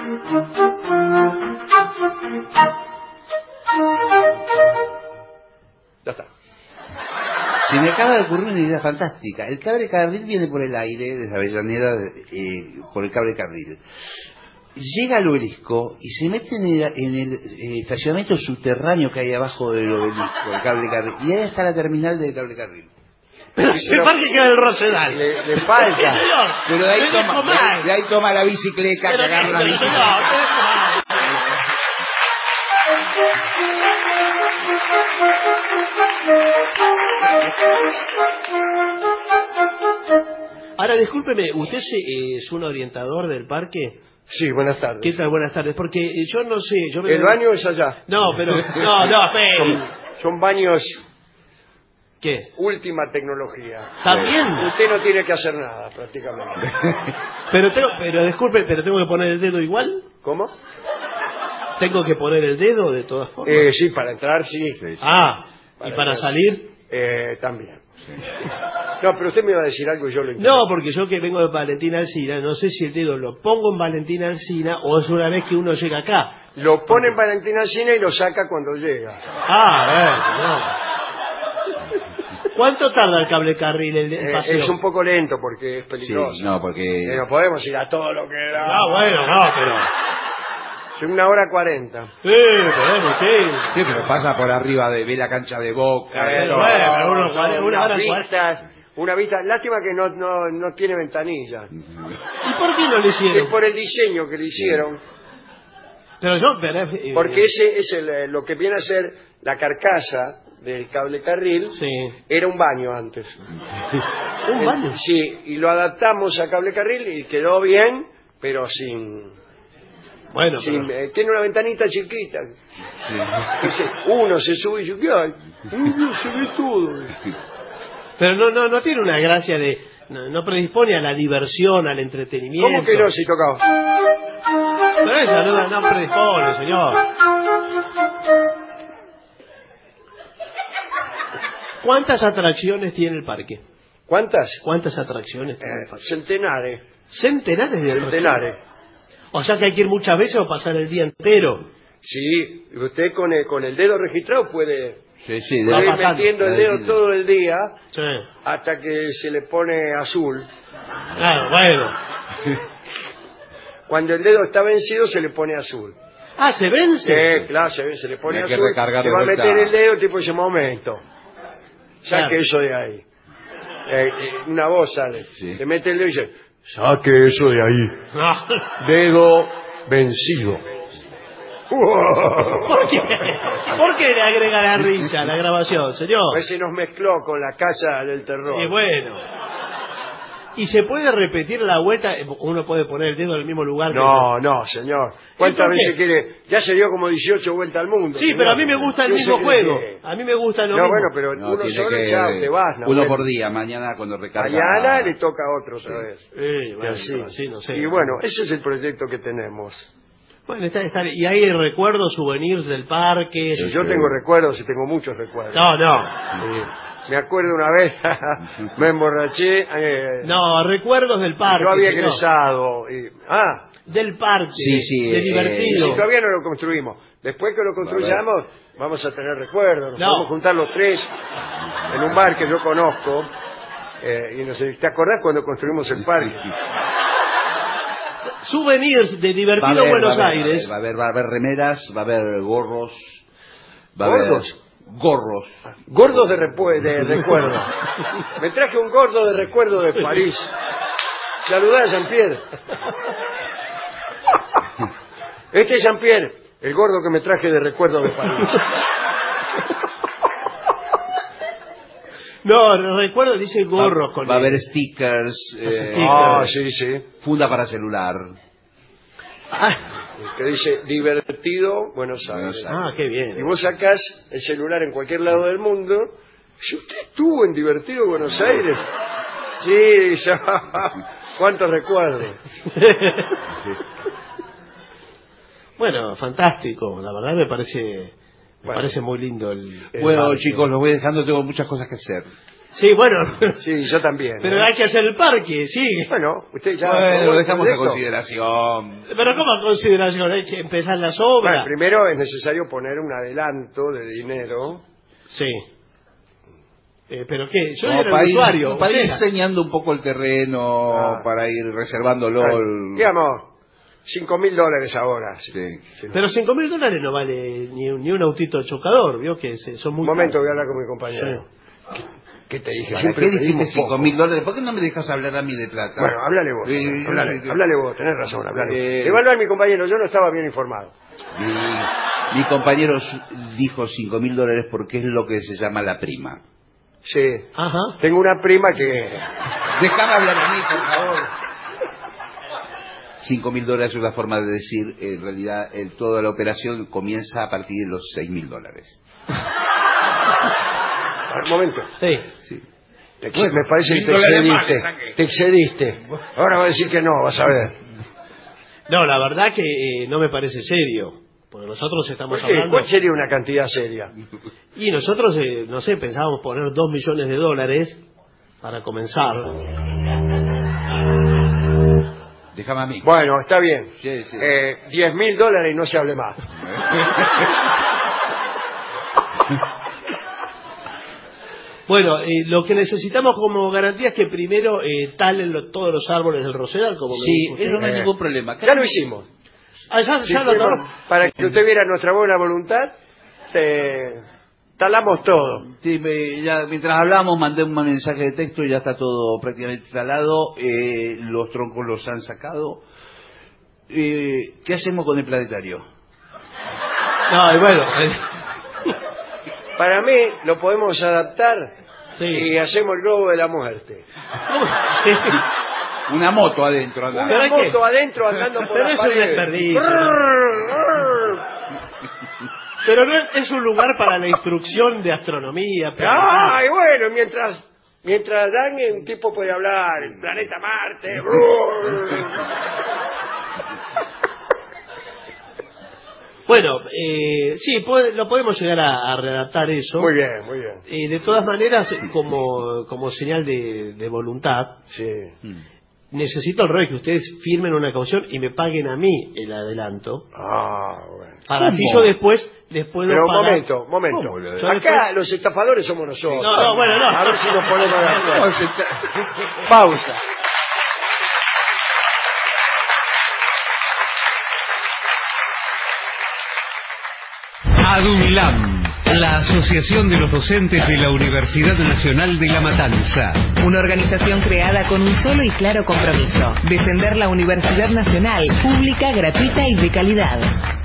Ya está. Se me acaba de ocurrir una idea fantástica. El cable carril viene por el aire desde Avellaneda por el cable carril. Llega al obelisco y se mete en el estacionamiento subterráneo que hay abajo del obelisco, el cable carril. Y ahí está la terminal del cable carril. el parque queda en el Rosedal. Le falta. Señor, Pero de ahí, me dejo mal. de ahí toma la bicicleta, que agarra la bicicleta. Señor, me dejo mal. Ahora, discúlpeme, ¿usted es un orientador del parque? Sí, buenas tardes. ¿Qué tal? Buenas tardes. Porque yo no sé... El baño es allá. No, pero... No, espere. Son baños ¿Qué? última tecnología. ¿También? Usted no tiene que hacer nada, prácticamente. Pero disculpe, ¿pero tengo que poner el dedo igual? ¿Cómo? ¿Tengo que poner el dedo de todas formas? Sí, para entrar sí. ¿Y para salir? También. No, pero usted me iba a decir algo y yo lo entiendo. No, porque yo que vengo de Valentina Alsina, no sé si el dedo lo pongo en Valentina Alsina o es una vez que uno llega acá. Lo pone en Valentina Alsina y lo saca cuando llega. No. ¿Cuánto tarda el cable carril el paseo? Es un poco lento porque es peligroso. Sí, no, porque... No podemos ir a todo lo que da. Pero... Es 1:40. Sí, podemos, sí. Sí, pero pasa por arriba de la cancha de Boca. Una vista, lástima que no tiene ventanilla. ¿Y por qué no le hicieron? Es por el diseño que le hicieron. Porque ese es lo que viene a ser la carcasa del cable carril. Sí. Era un baño antes. ¿Un baño? Sí, y lo adaptamos a cable carril y quedó bien, pero sin... Bueno, tiene una ventanita chiquita. Dice, uno se sube y dice, ¿qué hay? Se ve todo. Pero no tiene una gracia de no predispone a la diversión, al entretenimiento. ¿Cómo que no, si tocaba? Pero esa no predispone, señor. ¿Cuántas atracciones tiene el parque? ¿Cuántas? ¿Cuántas atracciones tiene el parque? Centenares. ¿Centenares de atracciones? Centenares. O sea que hay que ir muchas veces o pasar el día entero. Sí, usted con el dedo registrado puede Sí, ir metiendo el dedo todo el día Sí. hasta que se le pone azul. Claro, bueno. Cuando el dedo está vencido se le pone azul. Ah, ¿se vence? Sí, claro, se le pone Hay que azul. recargar Le de va a vuelta. meter el dedo, tipo ese momento. Saque Claro. eso de ahí. Una voz sale. Sí. Le mete el dedo y dice, saque eso de ahí. No. Dedo vencido. ¿Por qué? ¿Por qué le agrega la risa a la grabación, señor? Pues se nos mezcló con la casa del terror. Y bueno. ¿Y se puede repetir la vuelta? ¿Uno puede poner el dedo en el mismo lugar? No, señor. ¿Cuántas por qué? veces quiere? Ya se dio como 18 vueltas al mundo. Sí, señor. pero a mí me gusta el ¿Qué mismo se juego. cree? A mí me gusta lo No, mismo. bueno, pero No, uno tiene solo que, ya te vas. uno Nahuel. por día, mañana cuando recarga. Mañana le toca a otro otra vez. Bueno, Y así. así no sé. Y bueno, ese es el proyecto que tenemos. Bueno, y hay recuerdos, souvenirs del parque. Si yo tengo recuerdos y tengo muchos recuerdos. No. Me acuerdo una vez, me emborraché. No, recuerdos del parque. Yo había señor. egresado. Del parque. Sí, de divertido. Sí, todavía no lo construimos. Después que lo construyamos, vamos a tener recuerdos. Nos No. podemos juntar los tres en un bar que yo conozco. Y no sé, ¿te acordás cuando construimos el parque? Souvenirs de divertido Buenos Aires. Va a haber remeras, va a haber gorros. ¿Gordos? Gorros. Gordos de recuerdo. Me traje un gordo de recuerdo de París. Saludá a Jean-Pierre. Este es Jean-Pierre, el gordo que me traje de recuerdo de París. No, recuerdo, dice gorros con Va a él. haber stickers. Sí. Funda para celular. Que dice divertido Buenos Aires. Ah, qué bien. Y vos sacás el celular en cualquier lado del mundo. Si usted estuvo en divertido Buenos Aires. Sí, cuántos recuerdos. Bueno, fantástico. La verdad me parece muy lindo el Bueno, parque. chicos, los voy dejando, tengo muchas cosas que hacer. Sí, bueno. Sí, yo también. Pero hay que hacer el parque, sí. Bueno, usted ya... Bueno, aprobó lo el dejamos a proyecto. consideración. Pero ¿cómo a consideración? Hay que empezar las Bueno, obras. primero es necesario poner un adelanto de dinero. Sí. ¿Pero qué? Yo No, era para el ir, usuario. para ir usted era. enseñando un poco el terreno, para ir reservándolo. Digamos, $5.000 ahora. Sí. Sí. Pero $5.000 no vale ni un autito chocador, ¿vio? Que son muy Un momento, caros. voy a hablar con mi compañero. ¿Qué te dije? ¿Para Siempre qué dijiste pedimos poco. $5.000? ¿Por qué no me dejas hablar a mí de plata? Bueno, háblale vos. Háblale vos, tenés razón, háblale. Le va a hablar mi compañero, yo no estaba bien informado. Mi compañero dijo $5.000 porque es lo que se llama la prima. Sí. Ajá. Tengo una prima que... Déjame hablar a mí, por favor. $5.000 es una forma de decir, en realidad, toda la operación comienza a partir de los $6.000. Un momento. Sí. Me parece que te excediste. Ahora va a decir que no, vas a ver. No, la verdad que no me parece serio. Porque nosotros estamos ¿Por qué? hablando... ¿Cuál sería una cantidad seria? Y nosotros, no sé, pensábamos poner $2 millones para comenzar. Déjame a mí. Bueno, está bien. Sí. $10.000 y no se hable más. Bueno, lo que necesitamos como garantía es que primero talen todos los árboles del Rosedal, como me Sí, dijo usted. eso no hay ningún problema. Ya lo hicimos. Ah, ya Sí, lo fuimos, taló. para que usted viera nuestra buena voluntad, talamos todo. Sí, mientras hablamos mandé un mensaje de texto y ya está todo prácticamente instalado. Los troncos los han sacado. ¿Qué hacemos con el planetario? No, y bueno. Para mí lo podemos adaptar Sí. y hacemos el globo de la muerte. Una moto adentro. Pero Una hay que- moto adentro andando por Pero las es un paredes. desperdicio. Pero no es un lugar para la instrucción de astronomía. Ay, bueno, mientras Mientras Dan, un tipo puede hablar, el planeta Marte. Bueno, sí, lo podemos llegar a redactar eso. Muy bien, muy bien. De todas maneras, como señal de voluntad, Sí. necesito al revés que ustedes firmen una caución y me paguen a mí el adelanto. Bueno. Para así yo después Pero pagar. momento. ¿Cómo? Acá los estafadores somos nosotros. No, bueno, no. A ver si nos ponemos de acuerdo. Pausa. ADUNLAM, la Asociación de los Docentes de la Universidad Nacional de La Matanza. Una organización creada con un solo y claro compromiso: defender la Universidad Nacional, pública, gratuita y de calidad.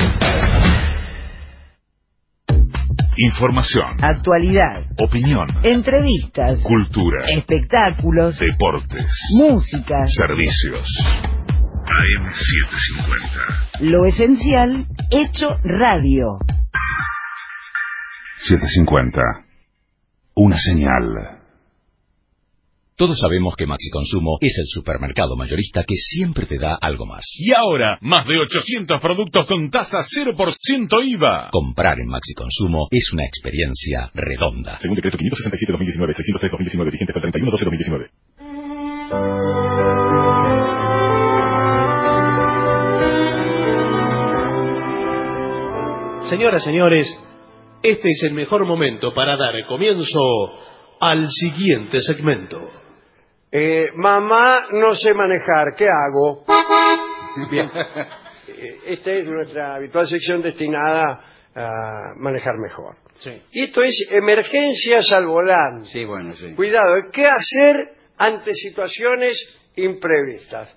Información, Actualidad, opinión, entrevistas, cultura, espectáculos, deportes, música, servicios. AM750. lo esencial hecho radio. 750. Una señal. Todos sabemos que Maxi Consumo es el supermercado mayorista que siempre te da algo más. Y ahora, más de 800 productos con tasa 0% IVA. Comprar en Maxi Consumo es una experiencia redonda. Según decreto 567-2019, 603-2019, vigente hasta el 31/12/2019. Señoras, señores, este es el mejor momento para dar comienzo al siguiente segmento. Mamá, no sé manejar, ¿qué hago? Bien. Esta es nuestra habitual sección destinada a manejar mejor. Sí. Y esto es emergencias al volante. Sí, bueno, sí. Cuidado, ¿qué hacer ante situaciones imprevistas?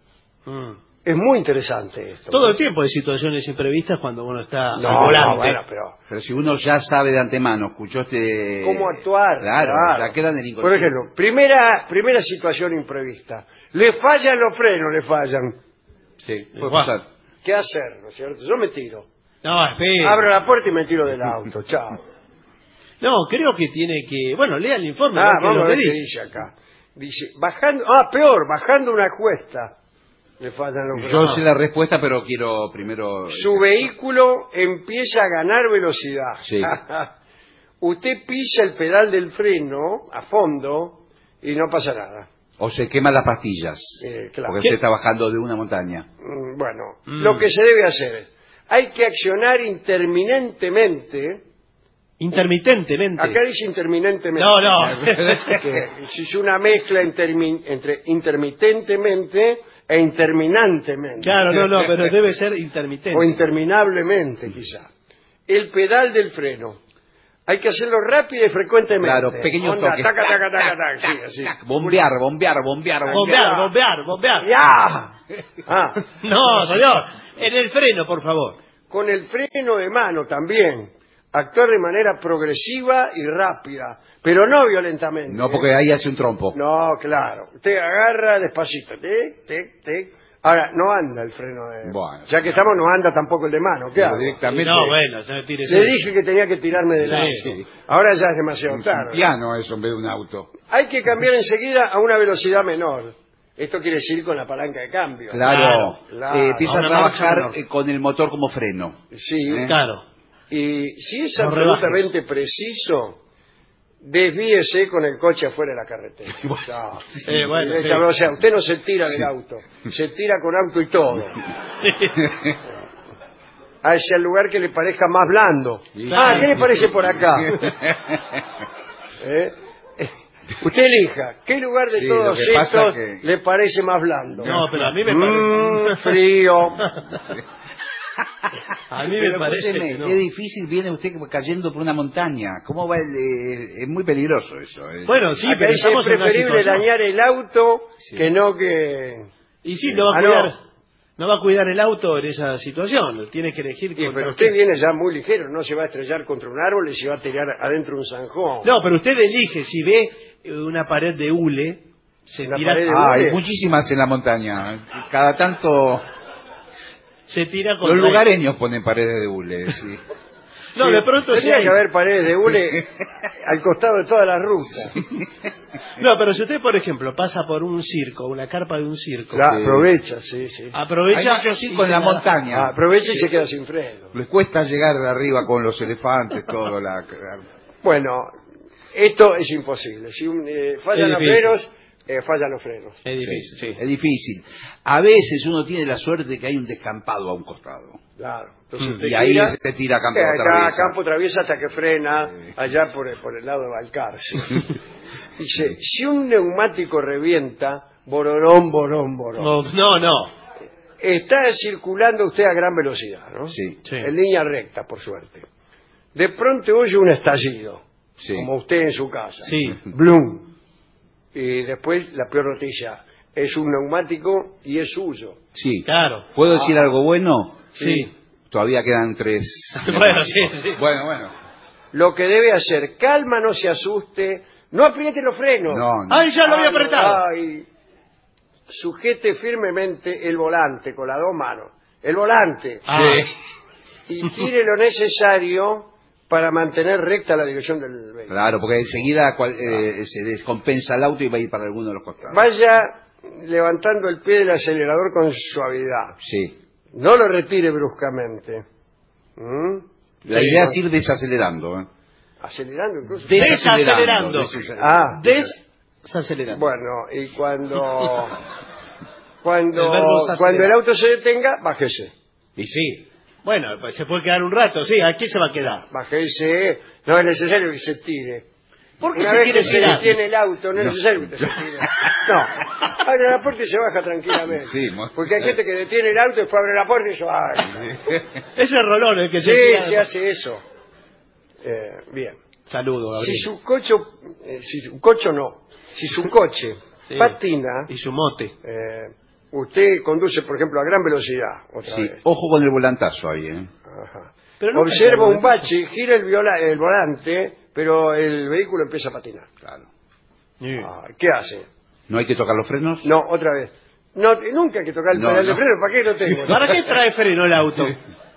Es muy interesante esto. Todo el tiempo hay situaciones imprevistas cuando uno está al No, volante. bueno, Pero si uno ya sabe de antemano, escuchó ¿cómo actuar? Claro, ya queda en el Por ejemplo, primera situación imprevista. Le fallan los frenos, le fallan. Sí, puede pasar. ¿Qué hacer, no es cierto? Yo me tiro. No, espera. Abro la puerta y me tiro del auto. Chao. No, creo que tiene que... Bueno, lea el informe. Ah, ¿no? ¿Qué es vamos lo a que ver qué dice? dice acá. Dice, bajando una cuesta. Le fallan los Yo frenos. sé la respuesta, pero quiero primero... Su vehículo empieza a ganar velocidad. Sí. Usted pisa el pedal del freno a fondo y no pasa nada. O se quema las pastillas. Claro. Porque usted está bajando de una montaña. Bueno, lo que se debe hacer es, hay que accionar interminentemente. Intermitentemente. Acá dice interminentemente. No. Que es una mezcla entre intermitentemente e interminantemente. Claro, no, pero debe ser intermitente. O interminablemente, quizá. El pedal del freno. Hay que hacerlo rápido y frecuentemente. Claro, pequeños Onda, toques. taca, taca, taca, taca, sí, así. Bombear. Bombear. ¡Ya! No, señor. En el freno, por favor. Con el freno de mano también. Actuar de manera progresiva y rápida, pero no violentamente. No, porque ahí hace un trompo. No, claro. Usted agarra despacito. Tic, tic, tic. Ahora, no anda el freno de... Bueno, ya que estamos, no anda tampoco el de mano. ¿Qué hago? Directamente. No, bueno, se tire. Le dije que tenía que tirarme del auto. Sí. Ahora ya es demasiado Un tarde. piano eso en vez de un auto. Hay que cambiar enseguida a una velocidad menor. Esto quiere decir con la palanca de cambio. Claro. Claro. Empieza a Una trabajar marcha menor. con el motor como freno. Sí. Claro. Y si es No absolutamente preciso, desvíese con el coche afuera de la carretera. No. Bueno, sí. O sea, usted no se tira del auto, se tira con auto y todo. Hacia el lugar que le parezca más blando. Claro. ¿Qué le parece por acá? Usted elija, ¿qué lugar de Sí, todos lo que pasa estos que- le parece más blando? No, pero a mí me parece... Frío. A mí me Pero parece escúcheme, que no. qué difícil viene usted cayendo por una montaña. ¿Cómo va? Es muy peligroso eso. Bueno, sí, Acá pero dice, estamos es en una preferible situación. dañar el auto Sí. que no que... Y sí, no va a cuidar... No va a cuidar el auto en esa situación, tiene que elegir... Sí, contra pero usted viene ya muy ligero, no se va a estrellar contra un árbol y se va a tirar adentro un zanjón. No, pero usted elige, si ve una pared de hule, se Una tira... pared de Hay muchísimas en la montaña. Cada tanto Se tira los contra... lugareños ponen paredes de hule. Sí. No, de pronto sí tendría hay. que haber paredes de hule al costado de todas las rutas. No, pero si usted, por ejemplo, pasa por un circo, una carpa de un circo... Ya, aprovecha, sí. Aprovecha. Hay muchos circos en la montaña. Aprovecha y se queda sin freno. Les cuesta llegar de arriba con los elefantes, todo. Bueno, esto es imposible. Si fallan los frenos, fallan los frenos. Es difícil, sí. Es difícil. A veces uno tiene la suerte de que hay un descampado a un costado. Claro. Entonces Y ahí se tira a campo traviesa. Campo traviesa hasta que frena allá por el lado de Balcarce. Dice, si un neumático revienta, bororón. No. Está circulando usted a gran velocidad, ¿no? Sí. En línea recta, por suerte. De pronto oye un estallido, Sí. como usted en su casa. Sí. ¡Blum! Y después la peor noticia, es un neumático y es suyo. Sí. Claro. ¿Puedo decir algo bueno? Sí. Todavía quedan 3. Bueno, sí. Bueno. Lo que debe hacer, calma, no se asuste, no apriete los frenos. No. ¡Ay, ya lo había apretado! Ay, sujete firmemente el volante con las 2 manos. El volante. Y tire lo necesario para mantener recta la dirección del vehículo. Claro, porque enseguida se descompensa el auto y va a ir para alguno de los costados. Vaya levantando el pie del acelerador con suavidad. Sí. No lo retire bruscamente. La idea es ir desacelerando. Acelerando incluso. Desacelerando. Desacelerando. Bueno, y cuando el auto se detenga, bájese. Y sí. Bueno, pues se puede quedar un rato, sí. ¿A quién se va a quedar? Bájese. No es necesario que se tire. ¿Por qué Una se vez quiere que se tirar? detiene el auto, no es necesario que usted se tire. No. Abre la puerta y se baja tranquilamente. Sí, porque hay gente que detiene el auto y después abre la puerta y se Ese es Rolón el que se Sí, tira. se hace eso. Bien. Saludos, Si Gabriel. si su coche Sí. patina, Y su mote. usted conduce, por ejemplo, a gran velocidad, otra Sí. vez. Ojo con el volantazo ahí, Ajá. Pero nunca Observa se- un bache, gira el volante, pero el vehículo empieza a patinar. Claro. ¿Qué hace? ¿No hay que tocar los frenos? No, otra vez. No, nunca hay que tocar el No, pedal de no. freno, ¿para qué lo tengo? ¿Para qué trae freno el auto?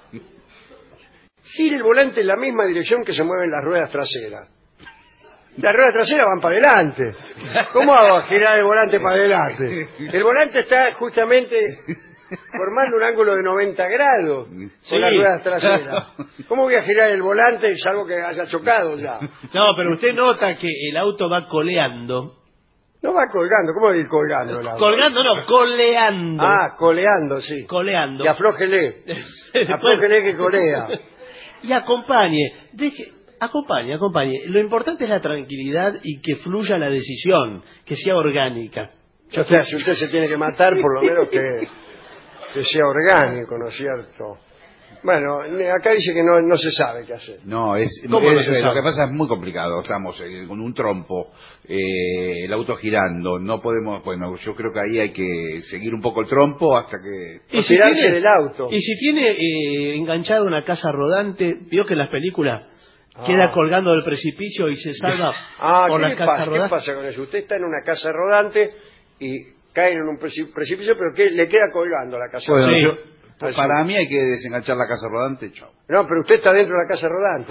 Gira el volante en la misma dirección que se mueven las ruedas traseras. Las ruedas traseras van para adelante. ¿Cómo hago a girar el volante para adelante? El volante está justamente formando un ángulo de 90 grados con las ruedas traseras. ¿Cómo voy a girar el volante salvo que haya chocado ya? No, pero usted nota que el auto va coleando. No va colgando, ¿cómo va a ir colgando el auto? Colgando no, coleando. Ah, coleando, sí. Coleando. Y aflójele. Aflójele que colea. Y acompañe, acompañe. Lo importante es la tranquilidad y que fluya la decisión, que sea orgánica. O sea, si usted se tiene que matar, por lo menos que sea orgánico, ¿no es cierto? Bueno, acá dice que no se sabe qué hacer. No, ¿Cómo no se lo sabe? que pasa es muy complicado. Estamos con un trompo, el auto girando. No podemos, bueno, yo creo que ahí hay que seguir un poco el trompo hasta que... O tirarse del auto. Y si tiene enganchado una casa rodante, vio que en las películas queda colgando del precipicio y se salva por la casa ¿Qué rodante. pasa con eso? Usted está en una casa rodante y cae en un precipicio, pero que le queda colgando la casa Bueno, rodante. Sí. para mí hay que desenganchar la casa rodante, chao. No, pero usted está dentro de la casa rodante.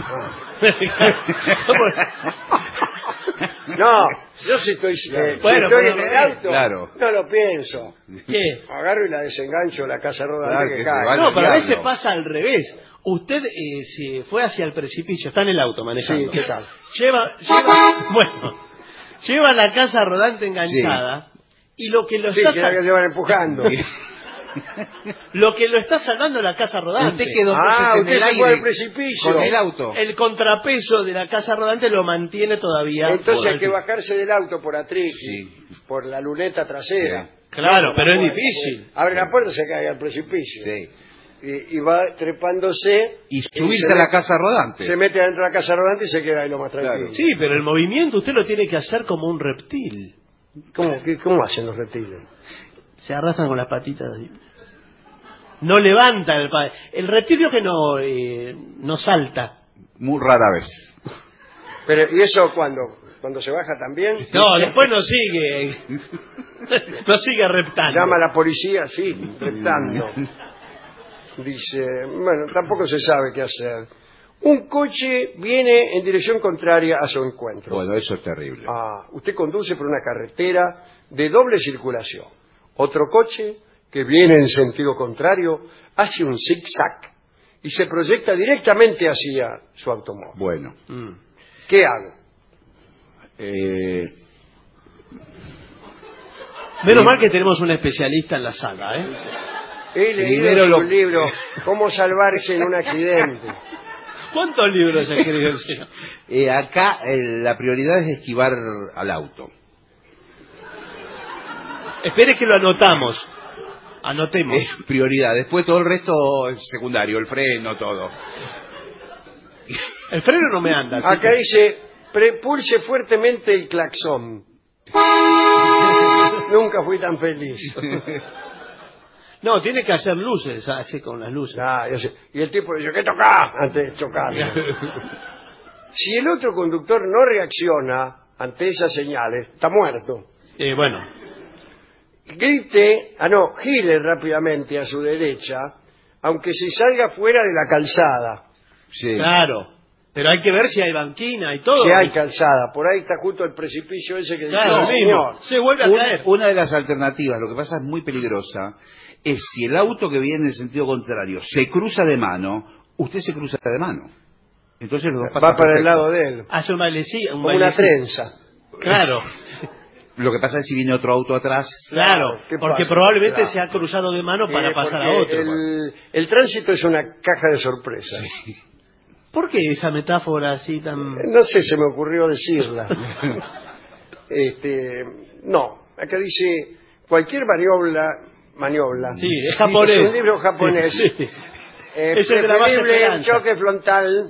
No, yo sí estoy, si Bueno, estoy pero en el auto, claro. no lo pienso. ¿Qué? Agarro y la desengancho de la casa rodante Claro que que cae. se vaya. No, pero a veces diablo. pasa al revés. Usted se fue hacia el precipicio, está en el auto manejando. Sí, ¿qué tal? Lleva la casa rodante enganchada y lo que lo Sí, está que la que llevan empujando. lo que lo está salvando es la casa rodante. Usted quedó entonces en usted el se fue aire al precipicio. con el auto. El contrapeso de la casa rodante lo mantiene todavía. Entonces hay por que el- bajarse del auto por atril, por la luneta trasera. Claro, pero es Bueno, difícil. Abre la puerta y se cae al precipicio. Sí. Y va trepándose. Y se subirse a la casa rodante. Se mete adentro de la casa rodante y se queda ahí lo más tranquilo. Sí, pero el movimiento usted lo tiene que hacer como un reptil. ¿Cómo hacen los reptiles? Se arrastran con las patitas así. No levanta el reptil vio que no salta. Muy rara vez. Pero, ¿y eso cuando se baja también? No, después no sigue. No sigue reptando. Llama a la policía, sí, reptando. Dice, bueno, tampoco se sabe qué hacer. Un coche viene en dirección contraria a su encuentro. Bueno, eso es terrible. Usted conduce por una carretera de doble circulación. Otro coche que viene en sentido contrario hace un zig-zag y se proyecta directamente hacia su automóvil. Bueno. ¿Qué hago? Menos mal que tenemos un especialista en la sala, ¿eh? He leído un libro, Cómo salvarse en un accidente. ¿Cuántos libros ha escrito el señor? Acá la prioridad es esquivar al auto. Espere que lo anotamos. Anotemos. Es prioridad. Después todo el resto es secundario, el freno, todo. El freno no me anda. Acá dice, pulse fuertemente el claxon. Nunca fui tan feliz. No, tiene que hacer luces, así con las luces. Y el tipo dice, ¿qué tocás? Antes de chocar. Si el otro conductor no reacciona ante esas señales, está muerto. Bueno. Grite, gire rápidamente a su derecha, aunque se salga fuera de la calzada. Sí. Claro, pero hay que ver si hay banquina y todo. Si hay calzada, por ahí está justo el precipicio ese que claro, dice, señor. Se vuelve a caer. Una de las alternativas, lo que pasa es muy peligrosa, es si el auto que viene en sentido contrario se cruza de mano, usted se cruza de mano. Entonces los dos pasan va para el lado de él. Hace un bailecillo. Como una trenza. Claro. Lo que pasa es si viene otro auto atrás. Claro, porque pasa? Probablemente se ha cruzado de mano para pasar a otro. El tránsito es una caja de sorpresas. Sí. ¿Por qué esa metáfora así tan...? No sé, se me ocurrió decirla. No, acá dice, cualquier maniobra. Sí, es japonés. Es un libro japonés. Sí. Es el de la base preferible choque frontal.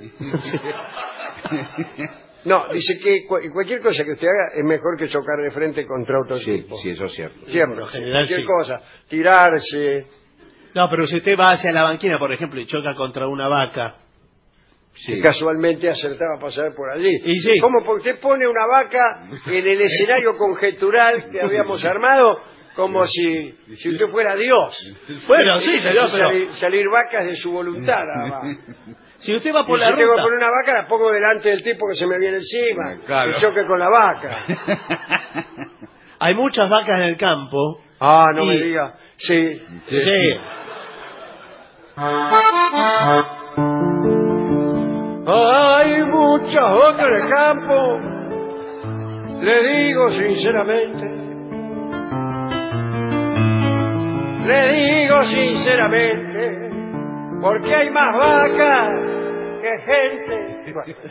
No, dice que cualquier cosa que usted haga es mejor que chocar de frente contra otro tipo. Sí, eso es cierto. Siempre, en general, cualquier cosa. Tirarse. No, pero si usted va hacia la banquina, por ejemplo, y choca contra una vaca... que casualmente acertaba a pasar por allí. Y sí. ¿Cómo? Porque usted pone una vaca en el escenario conjetural que habíamos armado como si usted fuera Dios. Bueno, sí, señor, pero... salir vacas de su voluntad. Si usted va por la ruta... Si tengo que poner una vaca, la pongo delante del tipo que se me viene encima. Claro. Y choque con la vaca. Hay muchas vacas en el campo. No me diga. Sí. Hay muchas vacas en el campo. Le digo sinceramente, porque hay más vacas que gente.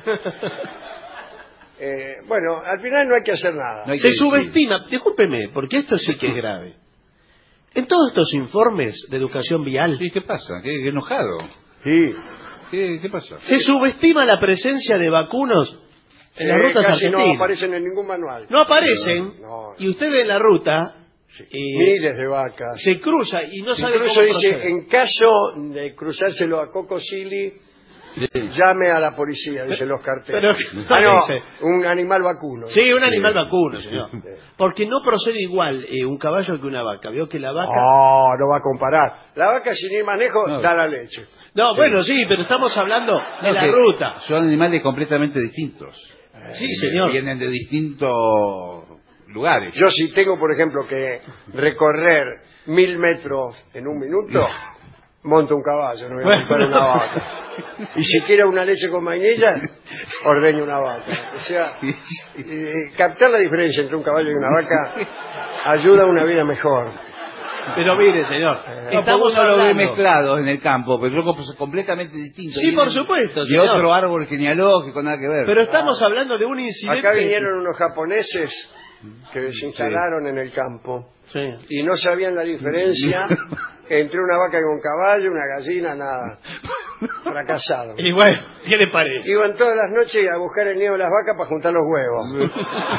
Bueno, al final no hay que hacer nada. Se subestima, discúlpeme, porque esto sí que es grave. En todos estos informes de educación vial... ¿Y qué pasa? ¿Qué enojado? Sí. ¿Qué pasa? Se subestima la presencia de vacunos en las rutas casi argentinas. no aparecen en ningún manual. No aparecen, no. Y usted ve en la ruta... miles de vacas. Se cruza y no sabe Incluso cómo dice, proceder. en caso de cruzárselo a Coco Silly, llame a la policía, dicen los carteles. Pero, un animal vacuno. Sí, un animal vacuno, señor. Porque no procede igual un caballo que una vaca. Veo que la vaca... No va a comparar. La vaca, sin ir más lejos, da la leche. No, bueno, sí, pero estamos hablando de la ruta. Son animales completamente distintos. Sí, señor. Vienen de distintos lugares. Yo si tengo, por ejemplo, que recorrer 1000 metros en un minuto, monto un caballo, no voy a montar una vaca. Y si quiero una leche con vainilla, ordeño una vaca. O sea, captar la diferencia entre un caballo y una vaca ayuda a una vida mejor. Pero mire, señor, estamos hablando de hablando mezclados en el campo, pero son completamente distintos. Sí, por supuesto, Y señor. otro árbol genealógico, nada que ver. Pero estamos hablando de un incidente... Acá vinieron unos japoneses que se instalaron en el campo y no sabían la diferencia entre una vaca y un caballo, una gallina, nada. Fracasaron. Y bueno, ¿qué le parece? Iban todas las noches a buscar el nido de las vacas para juntar los huevos.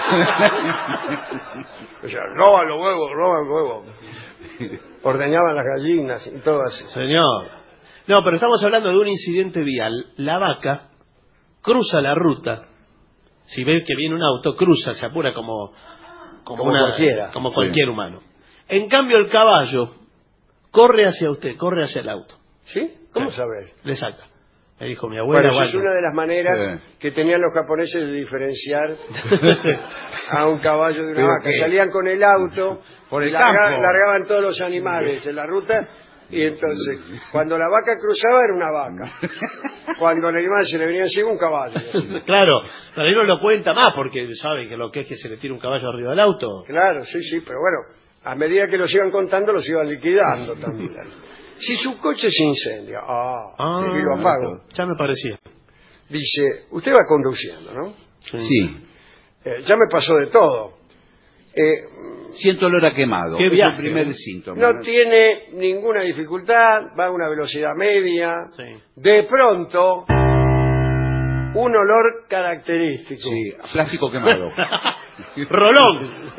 O sea, roban los huevos. Ordeñaban las gallinas y todo así. Señor. No, pero estamos hablando de un incidente vial. La vaca cruza la ruta. Si ve que viene un auto, cruza, se apura como cualquiera. Como cualquier humano. En cambio, el caballo corre hacia usted, corre hacia el auto. ¿Sí? ¿Cómo sabes? Le saca. Me dijo mi abuela. Bueno, esa es una de las maneras que tenían los japoneses de diferenciar a un caballo de una vaca. Salían con el auto, por el largaban todos los animales de la ruta, y entonces, cuando la vaca cruzaba era una vaca. Cuando el animal se le venía encima, un caballo. Claro, pero ahí no lo cuenta más, porque sabe que lo que es que se le tira un caballo arriba del auto. Claro, sí, pero bueno, a medida que los iban contando, los iban liquidando también. Si su coche se incendia, y lo apago. Ya me parecía. Dice, usted va conduciendo, ¿no? Sí. Ya me pasó de todo. Siento olor a quemado. ¿Qué es viaje? el primer síntoma. No tiene ninguna dificultad, va a una velocidad media. Sí. De pronto, un olor característico. Sí, plástico quemado. ¡Rolón!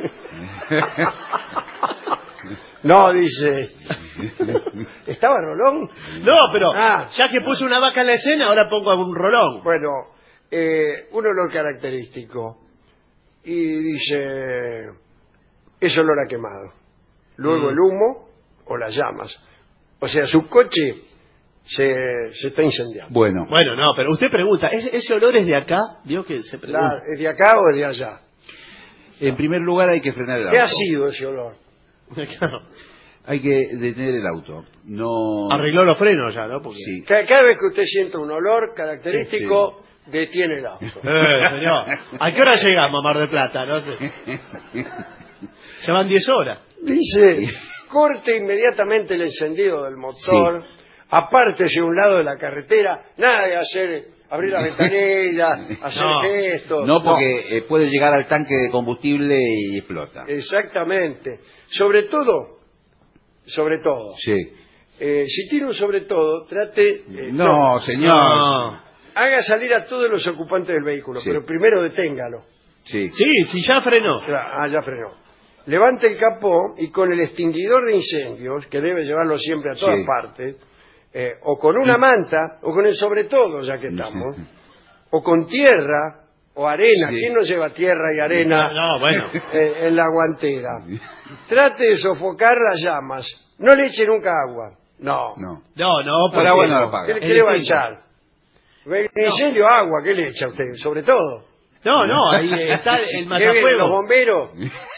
No, dice. ¿Estaba Rolón? No, pero ya que puse una vaca en la escena, ahora pongo un rolón. Bueno, un olor característico. Y dice, es olor a quemado. Luego el humo o las llamas. O sea, su coche se está incendiando. Bueno, no, pero usted pregunta, ¿ese olor es de acá? ¿Vio que se pregunta? ¿Es de acá o es de allá? en primer lugar hay que frenar el auto. ¿Qué ha sido ese olor? Claro. Hay que detener el auto. No. Arregló los frenos ya, ¿no? Porque... Sí. Cada vez que usted sienta un olor característico, detiene el auto. Señor. ¿A qué hora llegamos a Mar del Plata? No sé. Llevan 10 horas. Dice, corte inmediatamente el encendido del motor, apártese a un lado de la carretera, nada de abrir la ventanilla, hacer gestos. No, porque puede llegar al tanque de combustible y explota. Exactamente. Sobre todo, Sí. si tiene un sobre todo, trate... no, señor. No. Haga salir a todos los ocupantes del vehículo, Sí. pero primero deténgalo. Sí. Sí, si ya frenó. Ya frenó. Levante el capó y con el extinguidor de incendios, que debe llevarlo siempre a todas partes, o con una manta, o con el sobre todo, ya que estamos, o con tierra o arena. ¿Quién no lleva tierra y arena en la guantera? Trate de sofocar las llamas. No le eche nunca agua. No. Por agua no lo paga. ¿Qué le va a echar? El incendio, agua, ¿qué le echa usted? Sobre todo. No, ahí está el ¿Qué vienen matafuego. los bomberos?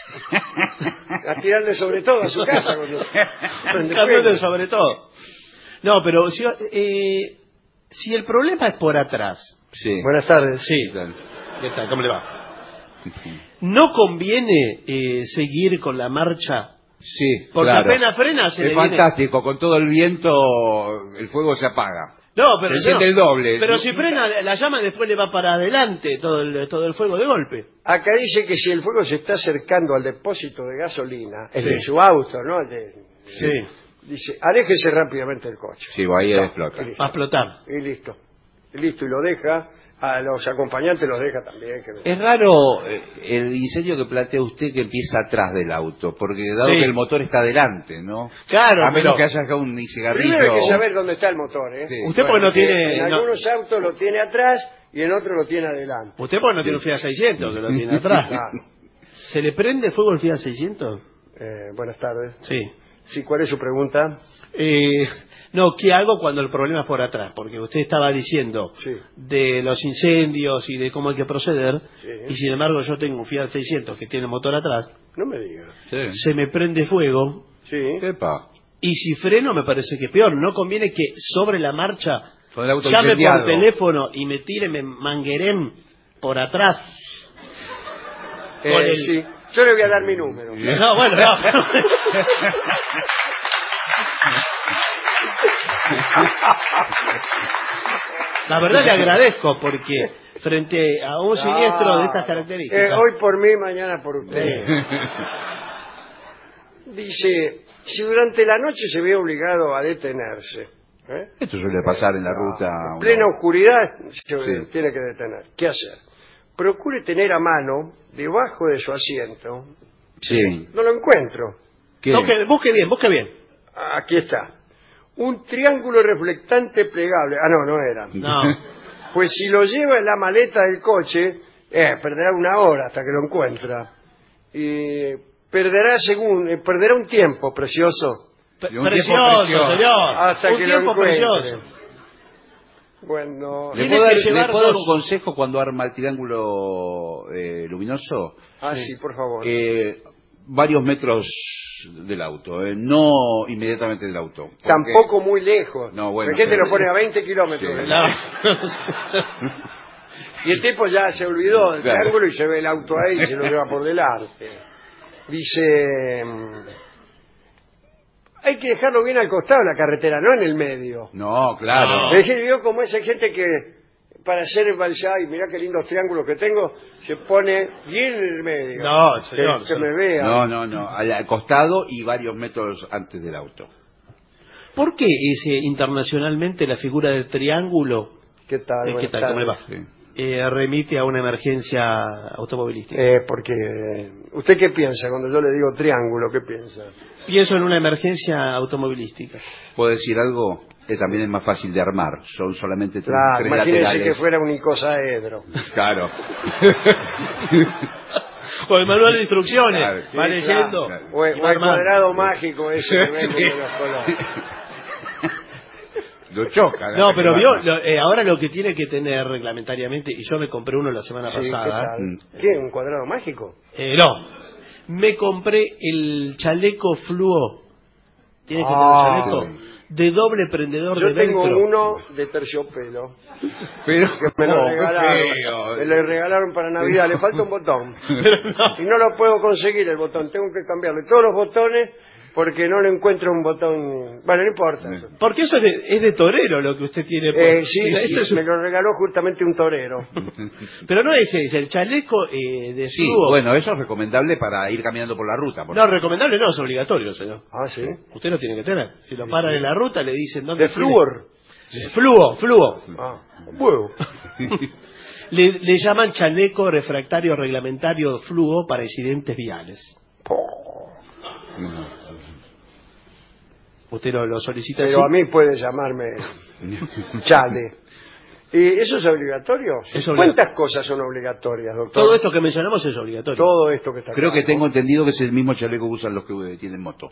A tirarle sobre todo a su casa. Cambiarle sobre todo. No, pero si el problema es por atrás. Sí. Buenas tardes. Sí. ¿Qué tal? ¿Cómo le va? ¿No conviene seguir con la marcha? Sí, Porque claro. apenas frena se es le fantástico, con todo el viento el fuego se apaga. No, pero se siente el doble. Pero si frena la llama, después le va para adelante todo el fuego de golpe. Acá dice que si el fuego se está acercando al depósito de gasolina, es de su auto, ¿no? Dice, aléjese rápidamente del coche. Sí, ahí explota. Va a explotar. Y listo, y lo deja. A los acompañantes los deja también. Es raro el incendio que plantea usted que empieza atrás del auto, porque dado que el motor está adelante, ¿no? Claro, a menos que haya acá un cigarrillo. Primero hay que saber dónde está el motor, ¿eh? Sí. Usted porque no tiene... En algunos autos lo tiene atrás y en otros lo tiene adelante. Usted porque no tiene un Fiat 600 que lo tiene atrás. Claro. ¿Se le prende fuego el Fiat 600? Buenas tardes. Sí. Sí, ¿cuál es su pregunta? No, ¿qué hago cuando el problema es por atrás? Porque usted estaba diciendo de los incendios y de cómo hay que proceder, y sin embargo yo tengo un Fiat 600 que tiene motor atrás. No me diga. Se me prende fuego. Sí. Epa. Y si freno me parece que peor. No conviene que sobre la marcha con el auto llame incendiado por teléfono y me tire, me manguerén por atrás. Sí. Yo le voy a dar mi número. No, bueno, no. La verdad le agradezco porque frente a un siniestro de estas características... hoy por mí, mañana por usted. Dice, si durante la noche se ve obligado a detenerse... Esto suele pasar en la ruta. En plena oscuridad se tiene que detener. ¿Qué hacer? Procure tener a mano, debajo de su asiento... Sí. No lo encuentro. Busque bien. Aquí está. Un triángulo reflectante plegable. No era. No. Pues si lo lleva en la maleta del coche, perderá una hora hasta que lo encuentra. Y perderá un tiempo precioso. Precioso, señor. Hasta que lo encuentre. Bueno, ¿Le puedo dar un consejo cuando arma el triángulo luminoso? Sí, por favor. Varios metros del auto, no inmediatamente del auto. Porque... Tampoco muy lejos. No, bueno. ¿Por qué te lo pone a 20 kilómetros? Y el tipo ya se olvidó del triángulo y se ve el auto ahí y se lo lleva por delante. Dice... Hay que dejarlo bien al costado de la carretera, no en el medio. No, claro. Yo como esa gente que para hacer el balsay, mirá qué lindos triángulos que tengo, se pone bien en el medio. No, señor. Que me vea. No, al costado y varios metros antes del auto. ¿Por qué internacionalmente la figura del triángulo? ¿Qué tal? ¿Qué tal? ¿Cómo le va? Sí. Remite a una emergencia automovilística. Porque ¿usted qué piensa cuando yo le digo triángulo? ¿Qué piensa? Pienso en una emergencia automovilística. ¿Puedo decir algo? Que también es más fácil de armar. Son solamente tres imagínese laterales. que fuera un icosaedro. Claro. Con el manual de instrucciones. Claro, va leyendo. Claro. O el cuadrado mágico ese que vende de los colores. Lo choca. No, pero vio, ahora lo que tiene que tener reglamentariamente, y yo me compré uno la semana pasada. ¿Qué? ¿Un cuadrado mágico? No, me compré el chaleco fluo. Tiene que tener un chaleco de doble prendedor de velcro. Yo tengo uno de terciopelo. Pero que me lo regalaron. Me lo regalaron para Navidad. Le falta un botón. Y no lo puedo conseguir el botón. Tengo que cambiarle todos los botones porque no le encuentro un botón. Bueno, no importa. Porque eso es de torero lo que usted tiene. Sí, me lo regaló justamente un torero. Pero no es ese, el chaleco de sí, fluo. bueno, eso es recomendable para ir caminando por la ruta. No, recomendable no, es obligatorio, señor. Ah, ¿sí? Usted lo tiene que tener. Si lo paran en la ruta le dicen dónde. ¿De flúor? Fluo. Huevo. Le llaman chaleco refractario reglamentario fluo para incidentes viales. Usted lo solicita. Pero así. a mí puede llamarme Chale. ¿Y eso es obligatorio? ¿Cuántas cosas son obligatorias, doctor? Todo esto que mencionamos es obligatorio. Todo esto que está Creo acá, que tengo entendido que es el mismo chaleco que usan los que tienen moto.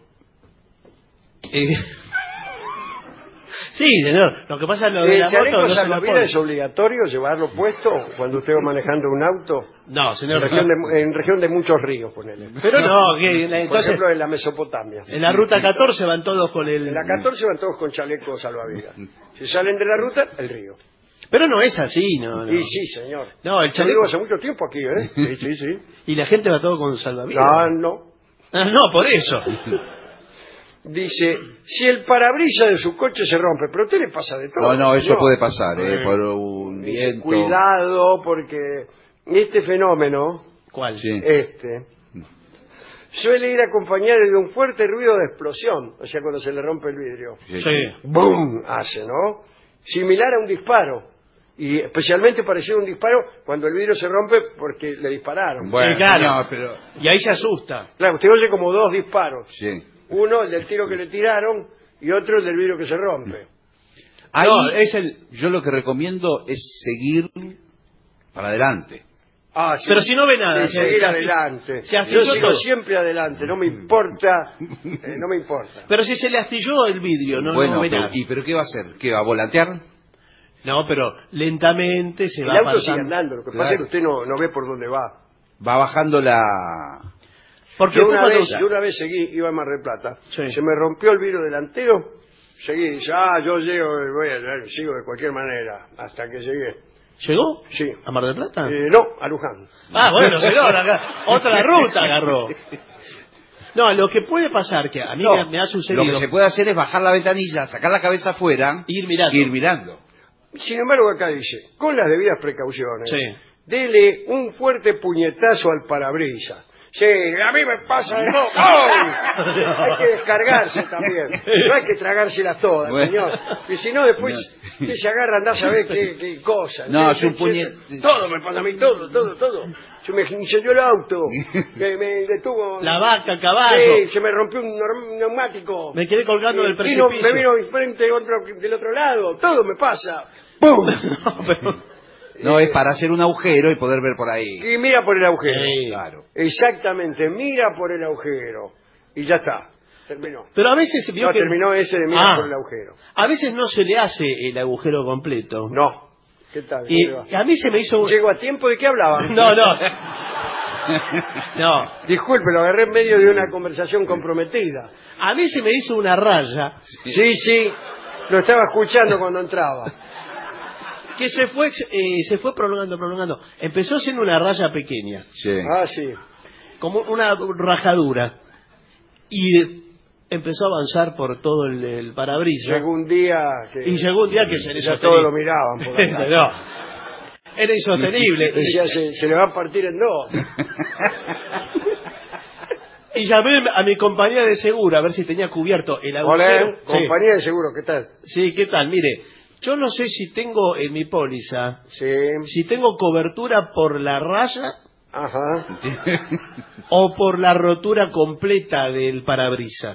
Sí, señor. Lo que pasa es lo de ¿El chaleco moto salvavidas es obligatorio llevarlo puesto cuando usted va manejando un auto? No, señor. En región de muchos ríos, ponele. Pero no, por ejemplo, en la Mesopotamia. En la ruta 14 van todos con el... En la 14 van todos con chalecos salvavidas. Si salen de la ruta, el río. Pero no es así, no. Y sí, señor. No, el Yo chaleco... digo hace mucho tiempo aquí, ¿eh? Sí. ¿Y la gente va todo con salvavidas? No. No, por eso. Dice, si el parabrisas de su coche se rompe, pero a usted le pasa de todo. No, eso puede pasar, por un Dice, viento. cuidado, porque este fenómeno, ¿Cuál? Sí. suele ir acompañado de un fuerte ruido de explosión, o sea, cuando se le rompe el vidrio. Sí. ¡Bum! Hace, ¿no? Similar a un disparo. Y especialmente parecido a un disparo cuando el vidrio se rompe porque le dispararon. Bueno, claro. pero... Y ahí se asusta. Claro, usted oye como dos disparos. Sí. Uno, el del tiro que le tiraron, y otro, el del vidrio que se rompe. Ahí, no, yo lo que recomiendo es seguir para adelante. Sí. Pero si no ve nada. Seguir adelante. Yo sigo siempre adelante, no me importa. No me importa. Pero si se le astilló el vidrio, no ve nada. ¿Pero qué va a hacer? ¿Qué va a volantear? No, pero lentamente se va El auto pasando. sigue andando, lo que pasa es que usted no ve por dónde va. Va bajando la... Porque yo una vez seguí, iba a Mar del Plata, se me rompió el vidrio delantero, seguí, dice, yo llego, sigo de cualquier manera, hasta que llegué. ¿Llegó? Sí. ¿A Mar del Plata? No, a Luján. Bueno, señor, acá, otra ruta agarró. No, lo que puede pasar, que a mí me ha sucedido... Lo que se puede hacer es bajar la ventanilla, sacar la cabeza afuera... Ir mirando. Ir mirando. Sin embargo, acá dice, con las debidas precauciones, dele un fuerte puñetazo al parabrisas. Sí, a mí me pasa de todo. Hay que descargarse también. No hay que tragárselas todas, señor. Y si no, después usted se agarra, anda a saber qué cosa. No, es un puñetazo. Todo me pasa a mí, todo. Se me incendió el auto. Me detuvo. La vaca, el caballo. Sí, se me rompió un neumático. Me quedé colgando del precipicio. Me vino enfrente del otro lado. Todo me pasa. ¡Pum! No, es para hacer un agujero y poder ver por ahí. Y mira por el agujero. Claro. Exactamente, mira por el agujero. Y ya está. terminó. Pero a veces vio No, que... terminó ese de mira por el agujero. A veces no se le hace el agujero completo. No. ¿Qué tal? Y a mí se me hizo... ¿Llego a tiempo? ¿De qué hablaban? No. No. Disculpe, lo agarré en medio de una conversación comprometida. A mí se me hizo una raya. Sí. Lo estaba escuchando cuando entraba. Que se fue prolongando. Empezó siendo una raya pequeña. Sí. Ah, sí. Como una rajadura. Y empezó a avanzar por todo el parabrisas. Llegó un día que se le ya todos lo miraban por acá. No. Era insostenible. Decía, se le va a partir en dos. Y llamé a mi compañía de seguro a ver si tenía cubierto el agujero. Hola, compañía de seguro, ¿qué tal? Sí, ¿qué tal? Mire, yo no sé si tengo en mi póliza, Sí. si tengo cobertura por la raya Ajá. o por la rotura completa del parabrisas.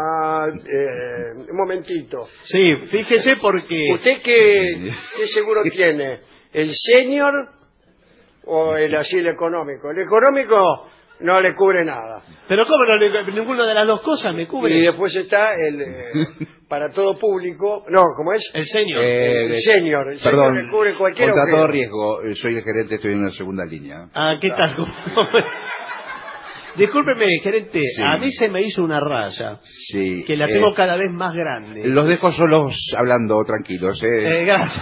Un momentito. Sí, fíjese porque... ¿Usted qué seguro tiene? ¿El senior o el asilo económico? El económico no le cubre nada. Pero ¿cómo no? Ninguna de las dos cosas me cubre. Y después está el para todo público. No, ¿cómo es? El senior. El senior. El Perdón, senior le cubre cualquier contra agujero. todo riesgo, soy el gerente, estoy en una segunda línea. ¿Qué tal? Discúlpeme, gerente, Sí. a mí se me hizo una raya. Sí. Que la tengo cada vez más grande. Los dejo solos hablando, tranquilos. Gracias.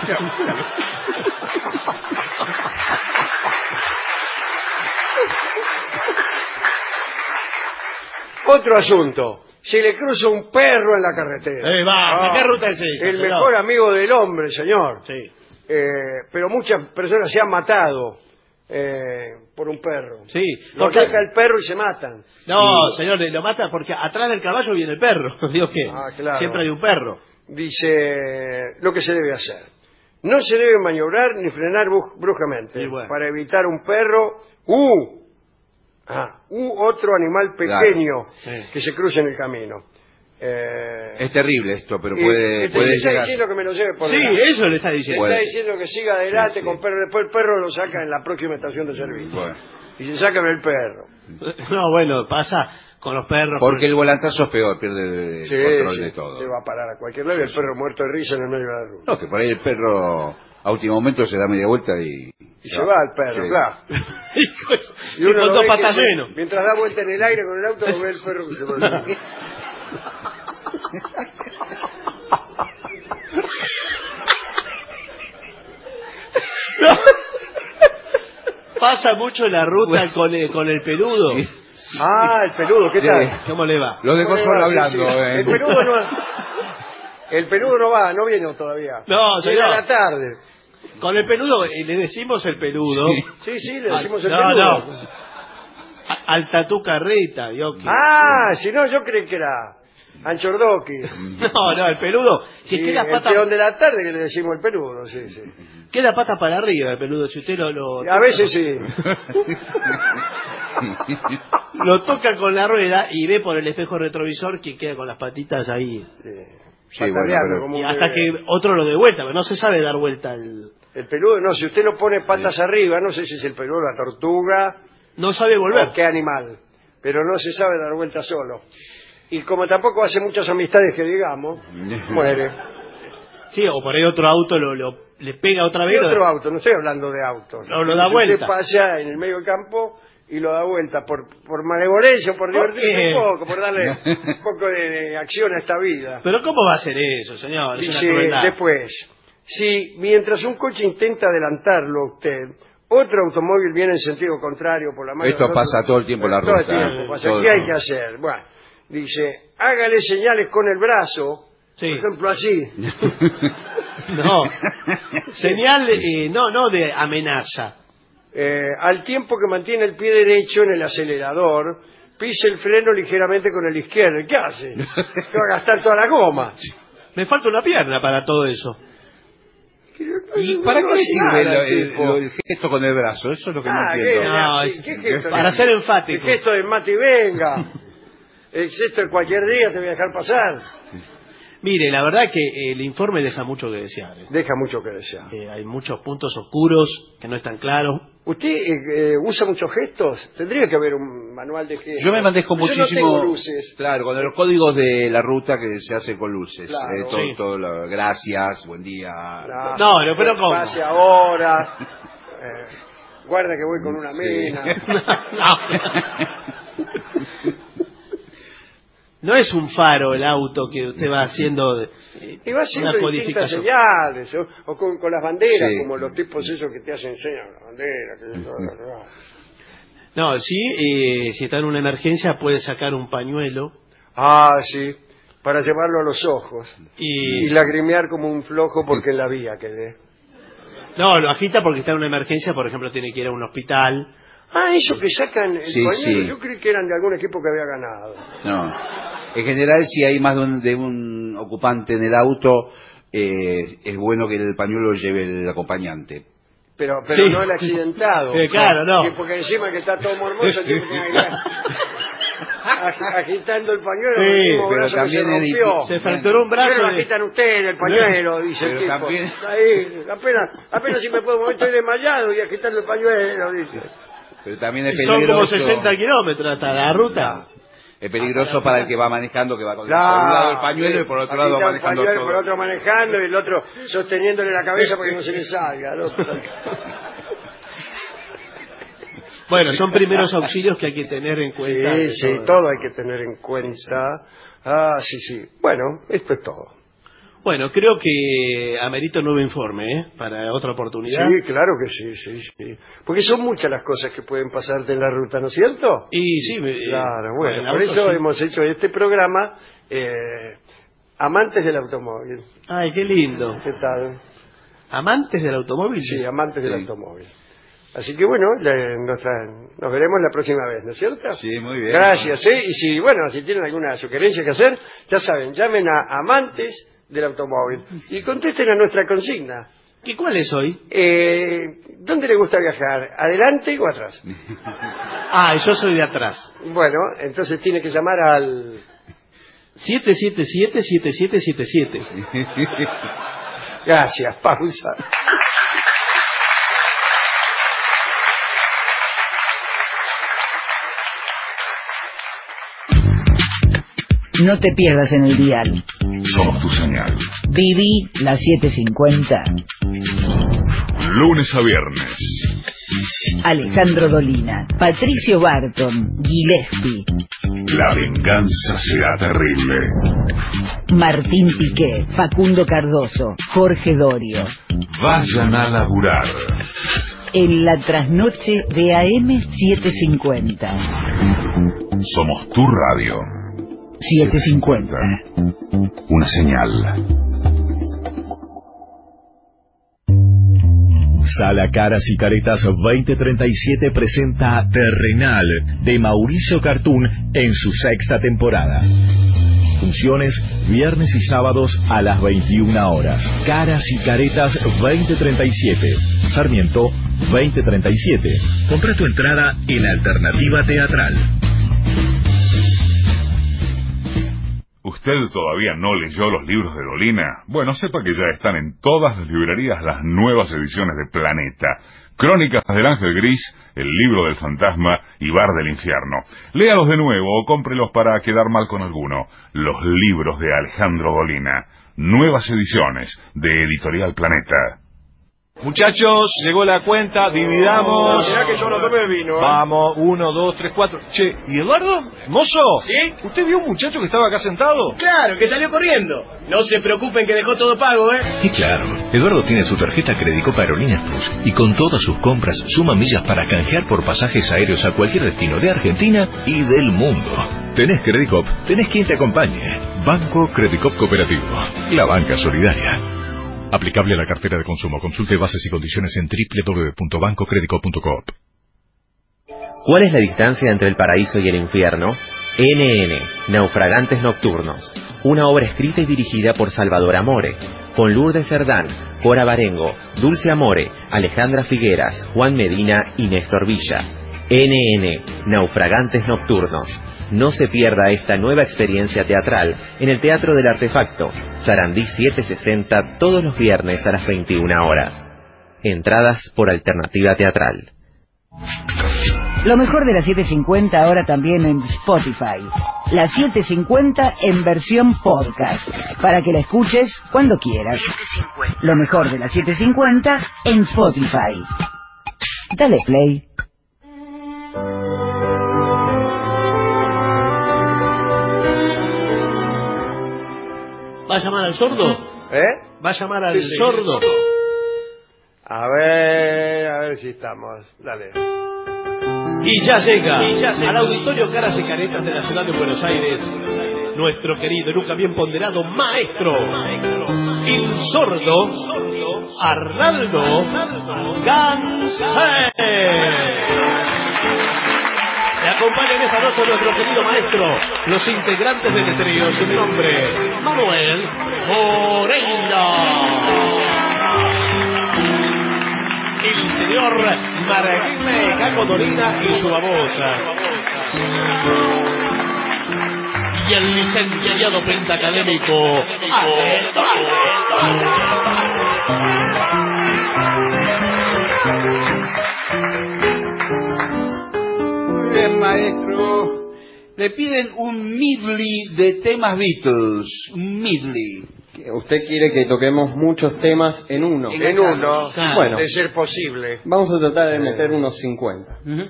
Otro asunto. Si le cruza un perro en la carretera. ¿Qué ruta es esa, El señor? mejor amigo del hombre, señor. Sí. Pero muchas personas se han matado por un perro. Sí. Lo ataca el perro y se matan. No, señor, lo mata porque atrás del caballo viene el perro. Digo que Claro. siempre hay un perro. Dice lo que se debe hacer. No se debe maniobrar ni frenar bruscamente Sí, bueno. para evitar un perro otro animal pequeño que se cruce en el camino. Es terrible esto, pero puede está llegar. diciendo que me lo lleve por Sí, delante. eso le está diciendo. Está diciendo que siga adelante Sí. con perro. Después el perro lo saca en la próxima estación de servicio. Bueno. Y se saca el perro. No, bueno, pasa con los perros. Porque el volantazo es peor, pierde el control de todo. Te va a parar a cualquier lado y el perro muerto de risa en el medio de la ruta. No, que por ahí el perro a último momento se da media vuelta y Se va el perro, Sí. claro. Y uno con lo dos ve patas que menos. mientras da vuelta en el aire con el auto, lo ve el perro que se va. Pasa mucho la ruta con el peludo. El peludo, ¿qué Sí. tal? ¿Cómo le va? lo dejo ¿Cómo le solo va? Sí, hablando. sí. El peludo no va, no viene todavía. No, Viene señor. a la tarde. Con el peludo, le decimos el peludo. Sí, le decimos el No, peludo. no. Al Tatú Carreta, ¿vio? Si no, yo creí que era Anchordoqui. No, el peludo. Que Sí, queda el pata, peón de la tarde que le decimos el peludo, sí. queda pata para arriba el peludo. Si usted lo A veces sí. lo toca con la rueda y ve por el espejo retrovisor que queda con las patitas ahí. Sí, bueno, Pataleando pero- como Y un hasta bebé. que otro lo dé vuelta, pero no se sabe dar vuelta El peludo, no, si usted lo pone patas arriba, no sé si es el peludo, la tortuga, no sabe volver. o qué animal, pero no se sabe dar vuelta solo. Y como tampoco hace muchas amistades que digamos, muere. Sí, o por ahí otro auto le pega otra vez. ¿Qué otro auto? No estoy hablando de autos. No, lo da Si vuelta. Usted pasa en el medio del campo y lo da vuelta por malevolencia, por ¿Por divertirse qué? un poco, por darle un poco de acción a esta vida. Pero ¿cómo va a hacer eso, señor? Es una Dice crueldad. después, si mientras un coche intenta adelantarlo a usted, otro automóvil viene en sentido contrario por la mano Esto del otro, pasa todo el tiempo en la todo el ruta, tiempo pasa. todo el ¿Qué hay tiempo. que hacer? Bueno, dice, hágale señales con el brazo, Sí. por ejemplo así. No. Señal, no de amenaza. Al tiempo que mantiene el pie derecho en el acelerador, pise el freno ligeramente con el izquierdo. ¿Y qué hace? ¿Qué va a gastar toda la goma? Me falta una pierna para todo eso. ¿Y para No qué hace sirve nada, tipo. el gesto con el brazo? Eso es lo que no ¿qué, entiendo. No, ¿qué gesto? para ser enfático. El gesto de Mati venga. El gesto de cualquier día te voy a dejar pasar. Mire, la verdad que el informe deja mucho que desear. Deja mucho que desear. Hay muchos puntos oscuros que no están claros. ¿Usted usa muchos gestos? Tendría que haber un manual de gestos. Yo me manejo muchísimo. Yo no tengo luces. Claro, con los códigos de la ruta que se hace con luces. Claro. Gracias, buen día. No, pero ¿cómo? Pase ahora. Guarda que voy con una mina. No es un faro el auto que usted va haciendo. Y va haciendo distintas señales, o con las banderas, como los tipos esos que te hacen señas con la bandera. No, sí, si está en una emergencia puede sacar un pañuelo. Ah, sí, para llevarlo a los ojos. Y lagrimear como un flojo porque en la vía quedé. No, lo agita porque está en una emergencia, por ejemplo, tiene que ir a un hospital. Ah, eso que sacan el pañuelo, yo creí que eran de algún equipo que había ganado. No. En general, si hay más de un ocupante en el auto, es bueno que el pañuelo lo lleve el acompañante. Pero no el accidentado. Claro, no. Porque encima que está todo mormoso, el tipo tiene que ir agitando el pañuelo. Sí, pero también se fracturó un brazo. Lo agitan ustedes el pañuelo, dice el tipo. También... Ahí, apenas si me puedo mover, estoy desmayado y agitando el pañuelo, dice. Pero también es peligroso. Son como 60 kilómetros hasta la ruta. Es peligroso para el que va manejando, que va con por un lado el pañuelo y por otro lado manejando el pañuelo, todo. por otro manejando y el otro sosteniéndole la cabeza para que no se le salga. Bueno, son primeros auxilios que hay que tener en cuenta. Sí, todo hay que tener en cuenta. Ah, sí. Bueno, esto es todo. Bueno, creo que amerita un nuevo informe, para otra oportunidad. Sí, claro que sí. Porque son muchas las cosas que pueden pasarte en la ruta, ¿no es cierto? Y sí. Claro, bueno, por eso hemos hecho este programa, Amantes del Automóvil. Ay, qué lindo. ¿Qué tal? ¿Amantes del automóvil? Sí, amantes del automóvil. Así que bueno, nos veremos la próxima vez, ¿no es cierto? Sí, muy bien. Gracias, y si tienen alguna sugerencia que hacer, ya saben, llamen a Amantes del Automóvil y contesten a nuestra consigna. ¿Y cuál es hoy? ¿Dónde le gusta viajar? ¿Adelante o atrás? Yo soy de atrás. Bueno, entonces tiene que llamar al 777-7777. Gracias, pausa. No te pierdas en el dial. Somos tu señal. Viví la 750. Lunes a viernes. Alejandro Dolina, Patricio Barton, Gillespie. La venganza será terrible. Martín Piqué, Facundo Cardoso, Jorge Dorio. Vayan a laburar. En la trasnoche de AM 750. Somos tu radio. 750. Una señal. Sala Caras y Caretas 2037 presenta Terrenal de Mauricio Cartún en su 6ª temporada. Funciones viernes y sábados a las 21 horas. Caras y Caretas 2037. Sarmiento 2037. Compra tu entrada en Alternativa Teatral. ¿Usted todavía no leyó los libros de Dolina? Bueno, sepa que ya están en todas las librerías las nuevas ediciones de Planeta. Crónicas del Ángel Gris, El libro del fantasma y Bar del infierno. Léalos de nuevo o cómprelos para quedar mal con alguno. Los libros de Alejandro Dolina. Nuevas ediciones de Editorial Planeta. Muchachos, llegó la cuenta, dividamos. Mirá que yo no tomé el vino. Vamos, 1, 2, 3, 4. Che, ¿y Eduardo? ¿Mozo? ¿Sí? ¿Usted vio un muchacho que estaba acá sentado? Claro, que salió corriendo. No se preocupen que dejó todo pago, ¿eh? Y claro, Eduardo tiene su tarjeta Credicop Aerolíneas Plus y con todas sus compras suma millas para canjear por pasajes aéreos a cualquier destino de Argentina y del mundo. Tenés Credicop, tenés quien te acompañe. Banco Credicop Cooperativo, la banca solidaria. Aplicable a la cartera de consumo. Consulte bases y condiciones en www.bancocredico.coop. ¿Cuál es la distancia entre el paraíso y el infierno? NN, Naufragantes Nocturnos. Una obra escrita y dirigida por Salvador Amore, con Lourdes Cerdán, Cora Barengo, Dulce Amore, Alejandra Figueras, Juan Medina y Néstor Villa. NN, Naufragantes Nocturnos. No se pierda esta nueva experiencia teatral en el Teatro del Artefacto, Sarandí 760, todos los viernes a las 21 horas. Entradas por Alternativa Teatral. Lo mejor de la 750 ahora también en Spotify. La 750 en versión podcast, para que la escuches cuando quieras. Lo mejor de la 750 en Spotify. Dale play. ¿Va a llamar al sordo? ¿Va a llamar al sordo? A ver si estamos. Dale. Y ya llega al Auditorio Caras y Caretas de la ciudad de Buenos Aires nuestro querido y nunca bien ponderado maestro, el sordo Arnaldo Ganser. Le acompañan esta noche nuestro querido maestro, los integrantes del trío, su nombre, Manuel Moreira. El señor Marguerite Caco Dolina y su babosa. Y el licenciado pentacadémico Bien, maestro. Le piden un medley de temas Beatles. Un medley. Usted quiere que toquemos muchos temas en uno. En uno, bueno, de ser posible. Vamos a tratar de meter unos 50.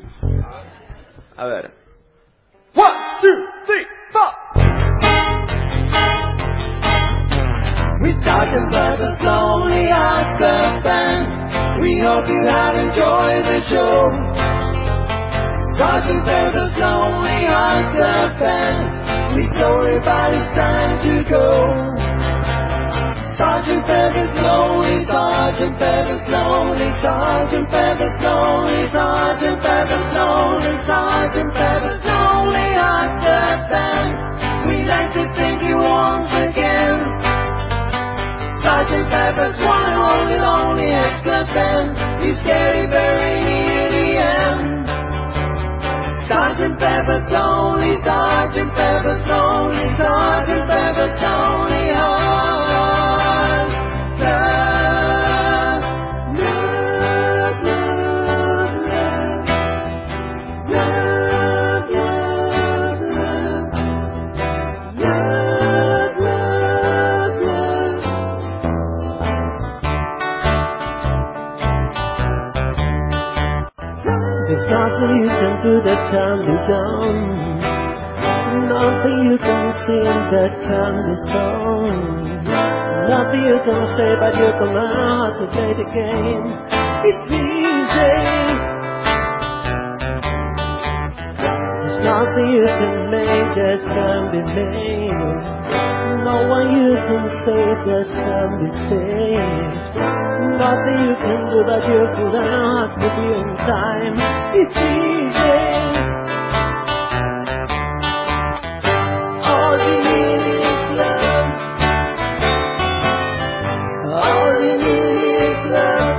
A ver. 1, 2, 3, 4. We Sgt. Pepper's Lonely Hearts Club Band. We hope you have enjoyed the show. Sgt. Pepper's Lonely Hearts Club Band. We're sorry, but it's time to go. Sgt. Pepper's Lonely, Sgt. Pepper's Lonely, Sgt. Pepper's Lonely, Sgt. Pepper's Lonely, Sgt. Pepper's Lonely Hearts Club Band. We like to thank you once again. Sgt. Pepper's one and only Lonely Hearts Club Band. You scary very near the end. Sgt. Pepper's Lonely, Sgt. Pepper's Lonely, Sgt. Pepper's Lonely Hearts. There's nothing you can do that can be done. Nothing you can sing that can be sung. Nothing you can say, but you can learn how to play the game. It's easy. There's nothing you can make that can be made. No one you can save that can be saved. Nothing you can do, but you can learn how to be in time. It's easy. All you need is love. All you need is love.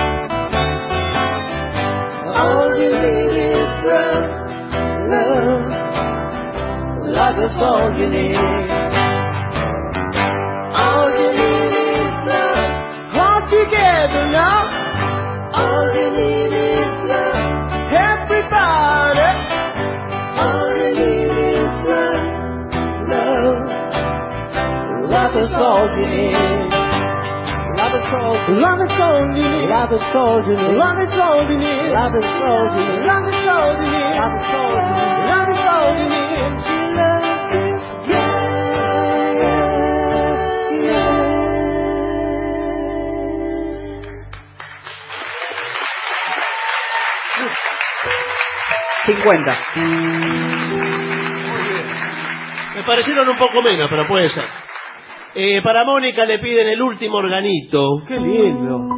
All you need is love. Love. Love is all you need. All you need is love. All together now. All you need is love. Everybody. All you need is love. Love. Love is all you need. Love is all you need. Love is all you need. Love is all you need. Love is all you need. Love is all you need. Love is all you need. Love is all you need. Love is all you need. She loves you. Yeah. 50. Me parecieron un poco menos, pero puede ser. Para Mónica le piden el último organito. Qué lindo.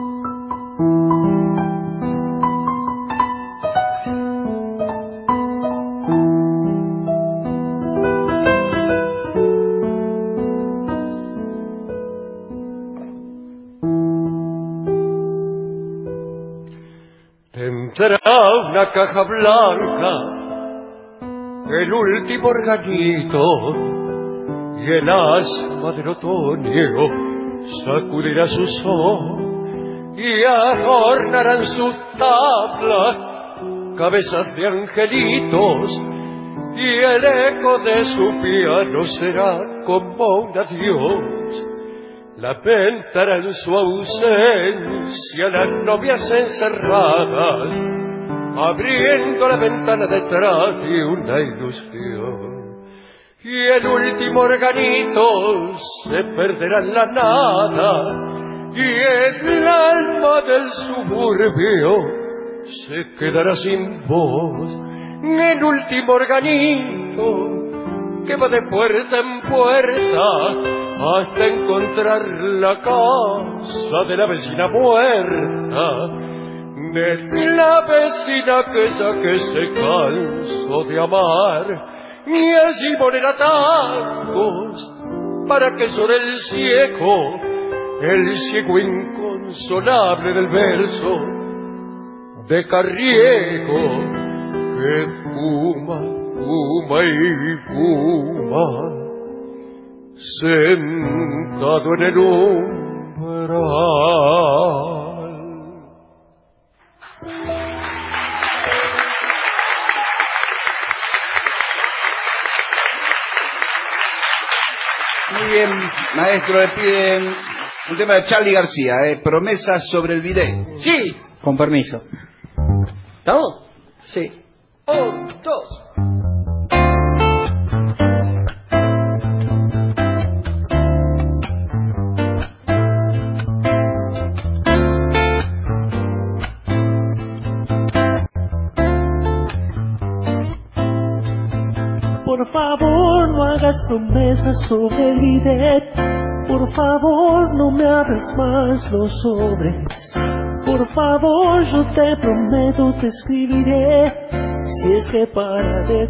Tendrá una caja blanca, el último organito, y el asma del otoño sacudirá su sol y adornarán su tabla cabezas de angelitos, y el eco de su piano será como un adiós. Lamentará en su ausencia las novias encerradas, abriendo la ventana detrás de una ilusión. Y el último organito se perderá en la nada, y el alma del suburbio se quedará sin voz. El último organito que va de puerta en puerta hasta encontrar la casa de la vecina muerta, de la vecina aquella que se cansó de amar, y allí poner atajos para que llore el ciego inconsolable del verso de Carriego, que fuma, fuma y fuma, sentado en el umbral. Muy bien, maestro, le piden un tema de Charly García, Promesas sobre el bidet. Sí. Con permiso. ¿Estamos? Sí. 1, 2. Por favor, no hagas promesas sobre el bidet. Por favor, no me abras más los sobres. Por favor, yo te prometo, te escribiré si es que para de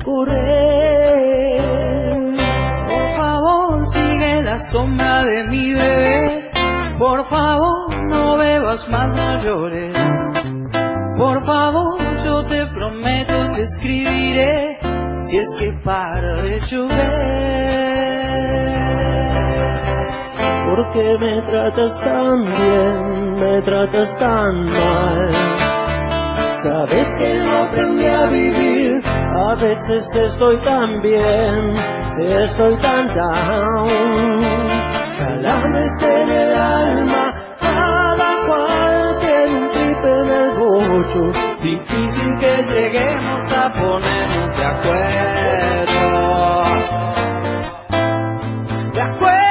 correr. Por favor, sigue la sombra de mi bebé. Por favor, no bebas más, no llores. Por favor, yo te prometo, te escribiré si es que para de llover. ¿Por qué me tratas tan bien, me tratas tan mal? Sabes que no aprendí a vivir, a veces estoy tan bien, estoy tan down. Calambres en el alma, cada cual tiene un trip en el bocho. Difícil que lleguemos a ponernos de acuerdo. De acuerdo.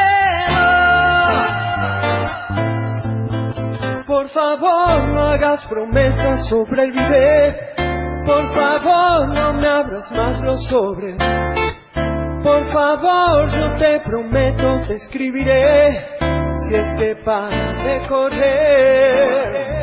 Por favor, no hagas promesas sobre el bidet. Por favor, no me abras más los sobres. Por favor, yo te prometo, te escribiré si es que para de correr.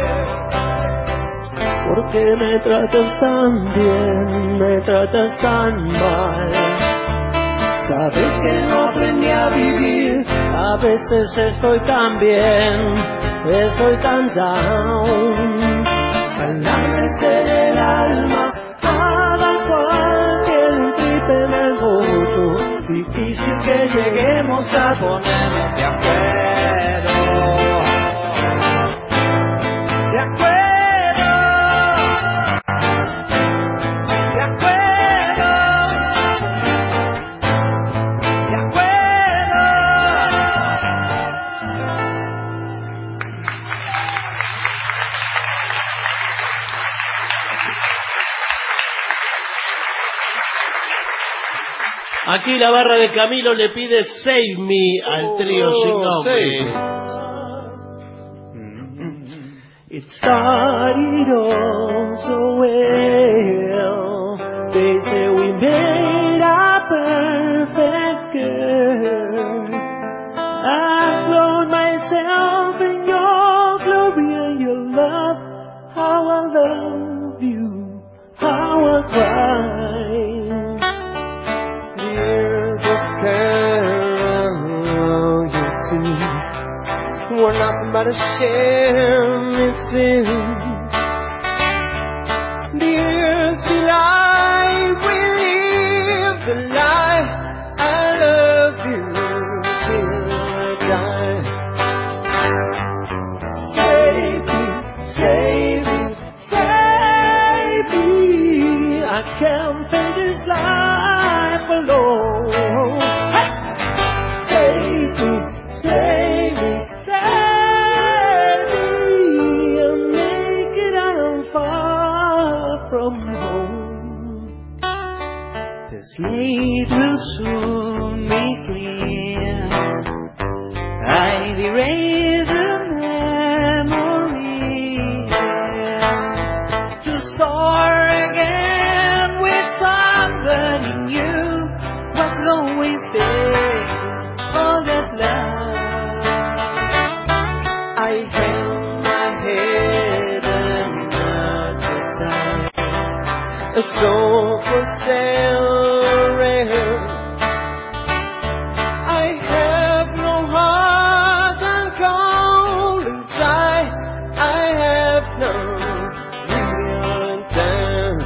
¿Por qué me tratas tan bien, me tratas tan mal? Sabes que no aprendí a vivir, a veces estoy tan bien, estoy tan down. Calambres en el alma, cada cual tiene un trip en el bocho. Difícil que lleguemos a ponernos de acuerdo. De acuerdo. Aquí la barra de Camilo le pide Save Me al trío sin nombre. It started all so well. They say we made a perfect girl. I clothed myself in your glory and your love. How I love you, how I cry. Years of care you too were nothing but a shame, it seems. The years we lie, we live the lie. I love you till I die. Save me, save me, save me. slate will soon be clear. I've erased the memory to soar again with somebody new. Was always there all that love. I held my head another time. A soul for sale. I have no heart and cold inside. I have no real intent.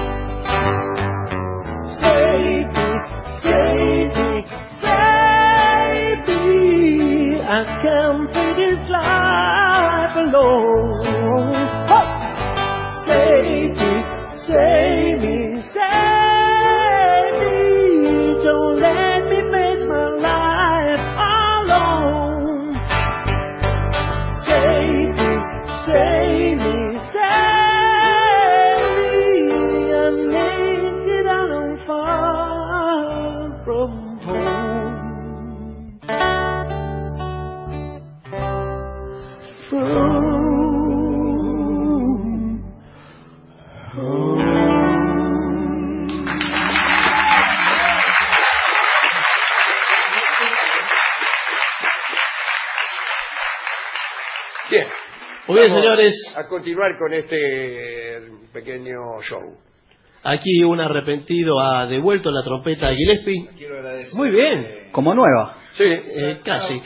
Save me, save me, save me. I can't face this life alone. Oh! Save me, save me, save me. Don't let me face my life alone. Save me, save me, save me. I'm naked and I'm far from home. From home. Bien. Muy bien, Vamos señores. a continuar con este pequeño show. Aquí un arrepentido ha devuelto la trompeta a Gillespie. Quiero agradecer. Muy bien, como nueva. Sí. Casi.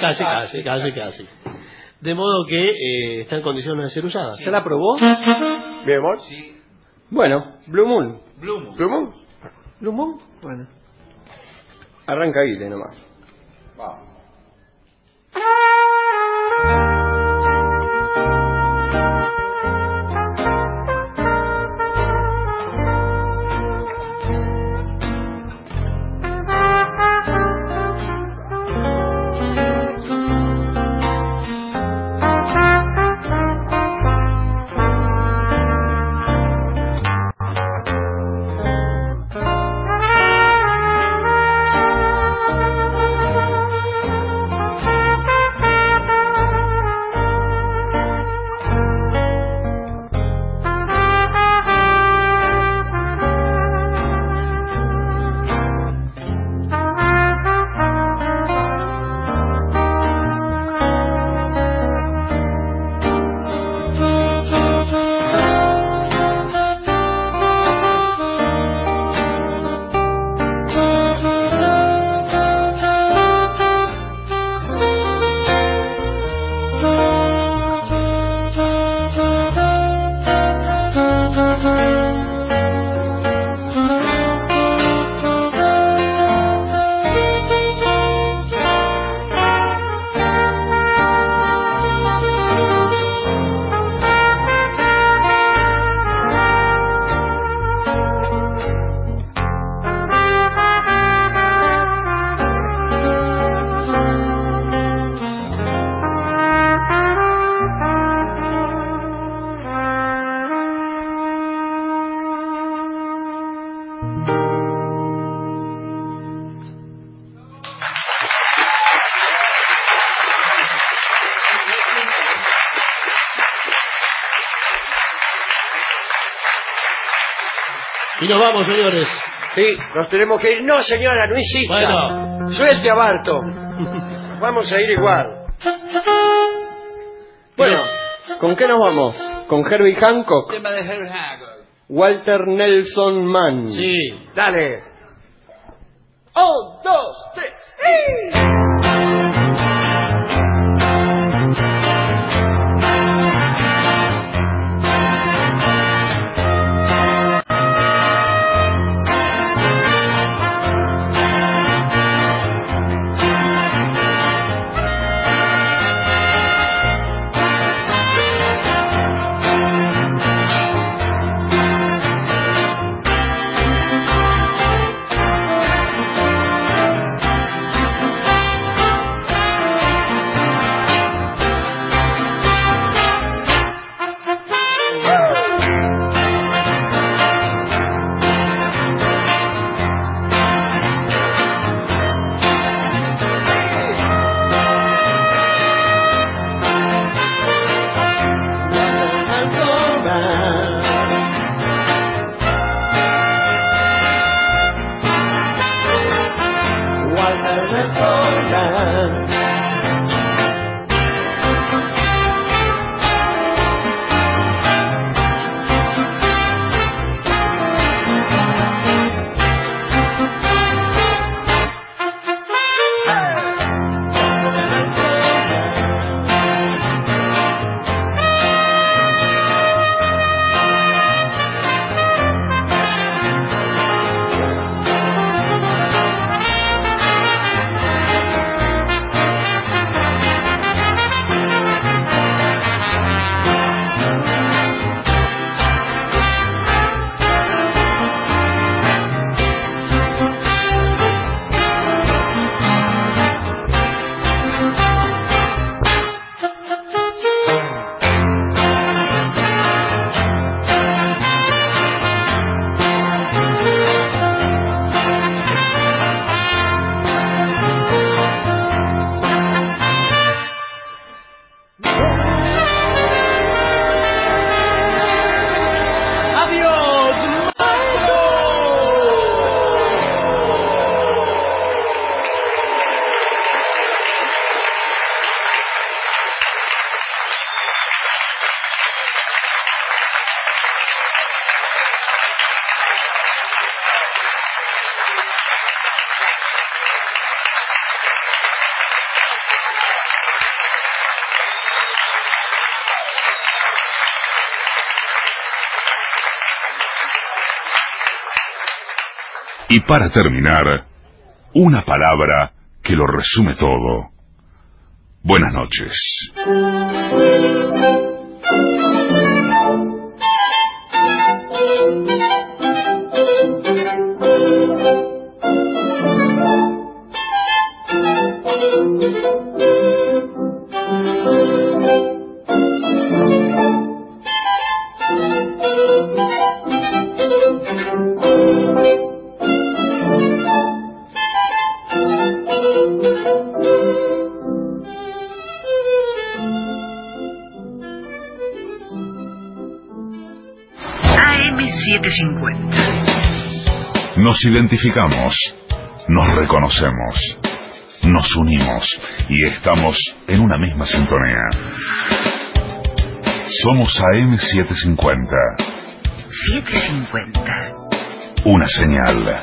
De modo que está en condiciones de ser usada. ¿Se la probó? Mi amor. Sí. Bueno, Blue Moon. Blue Moon. ¿Blue Moon? Bueno. Arranca Guile nomás. Vamos. Y nos vamos, señores. Sí, nos tenemos que ir. No, señora, no insista. Bueno. Suelte a Barton. Vamos a ir igual. Bueno, ¿con qué nos vamos? ¿Con Herbie Hancock? Tema de Herbie Hancock. Walter Nelson Mann. Sí. Dale. 1, 2, 3. Y para terminar, una palabra que lo resume todo. Buenas noches. AM750. Nos identificamos, nos reconocemos, nos unimos y estamos en una misma sintonía. Somos AM750. 750. Una señal.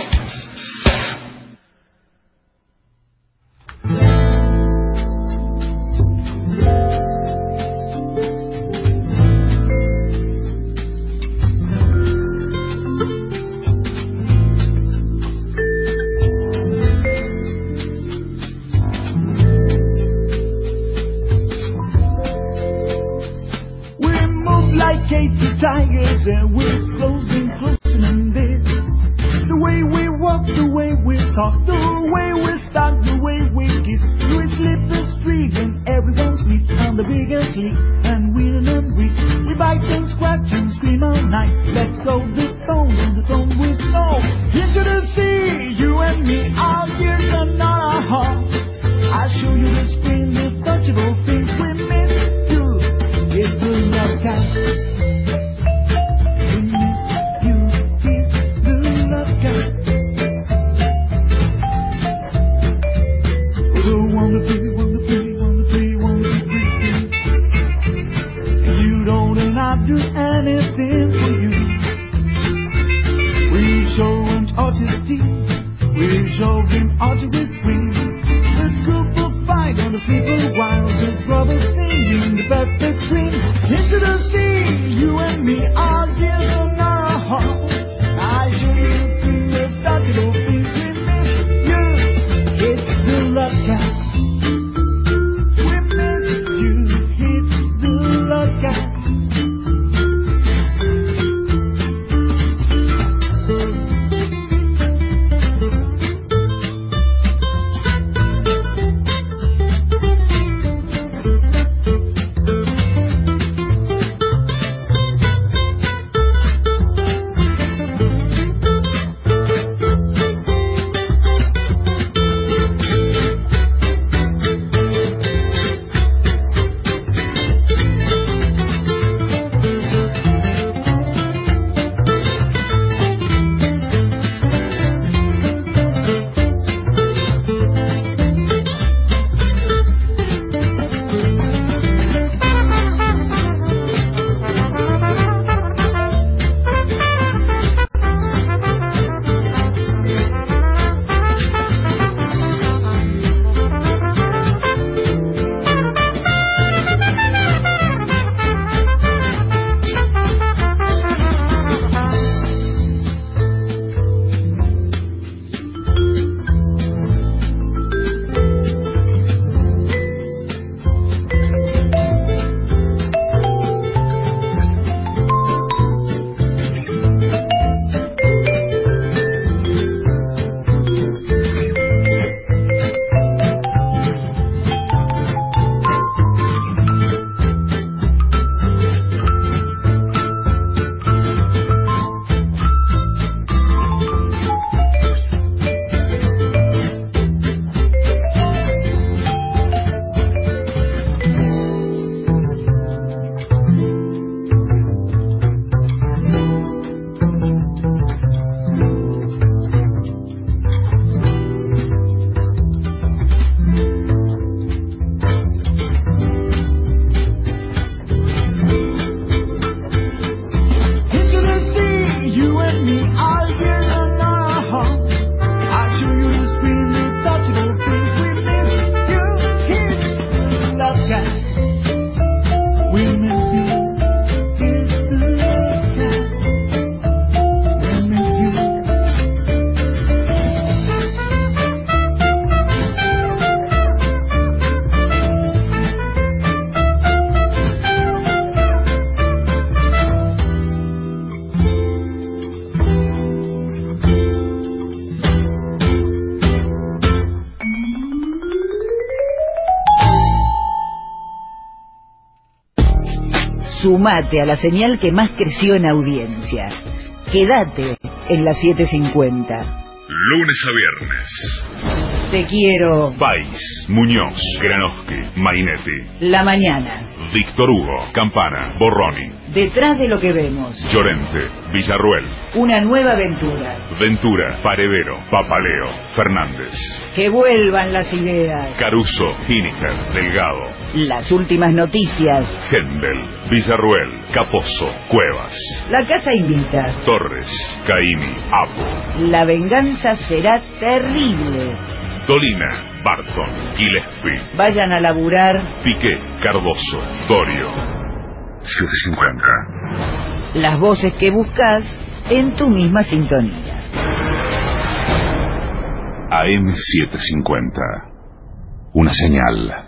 Tigers and we're closing than this. The way we walk, the way we talk, the way we start, the way we kiss. We slip the street and everyone's meet on the big and sleep and win and reach. We bite and scratch and scream all night. Let's go the tone and the tone we know. Into the sea, you and me, our years and not our hearts. I'll show you the spring, the touchable things we miss you. It's the love cast. Do anything for you. We show an artistry, we show him artistry. The couple fight on the people while the brothers singing the perfect dream. Into the sea, you and me are dear on our heart. I show you sing the touchable things we miss you. It's the love cast. We miss you. It's the love cast. Sumate a la señal que más creció en audiencia. Quédate en la 750. Lunes a viernes. Te quiero. Valls, Muñoz, Granoski, Marinetti. La mañana. Víctor Hugo, Campana, Borroni. Detrás de lo que vemos. Llorente, Villarruel. Una nueva aventura. Ventura, Paredero, Papaleo, Fernández. Que vuelvan las ideas. Caruso, Hiniger, Delgado. Las últimas noticias. Hendel, Villarruel, Caposo, Cuevas. La casa invita. Torres, Caimi, Apo. La venganza será terrible. Dolina, Barton, Gillespie. Vayan a laburar. Piqué, Cardoso, Dorio. 750. Las voces que buscas en tu misma sintonía. AM 750. Una señal.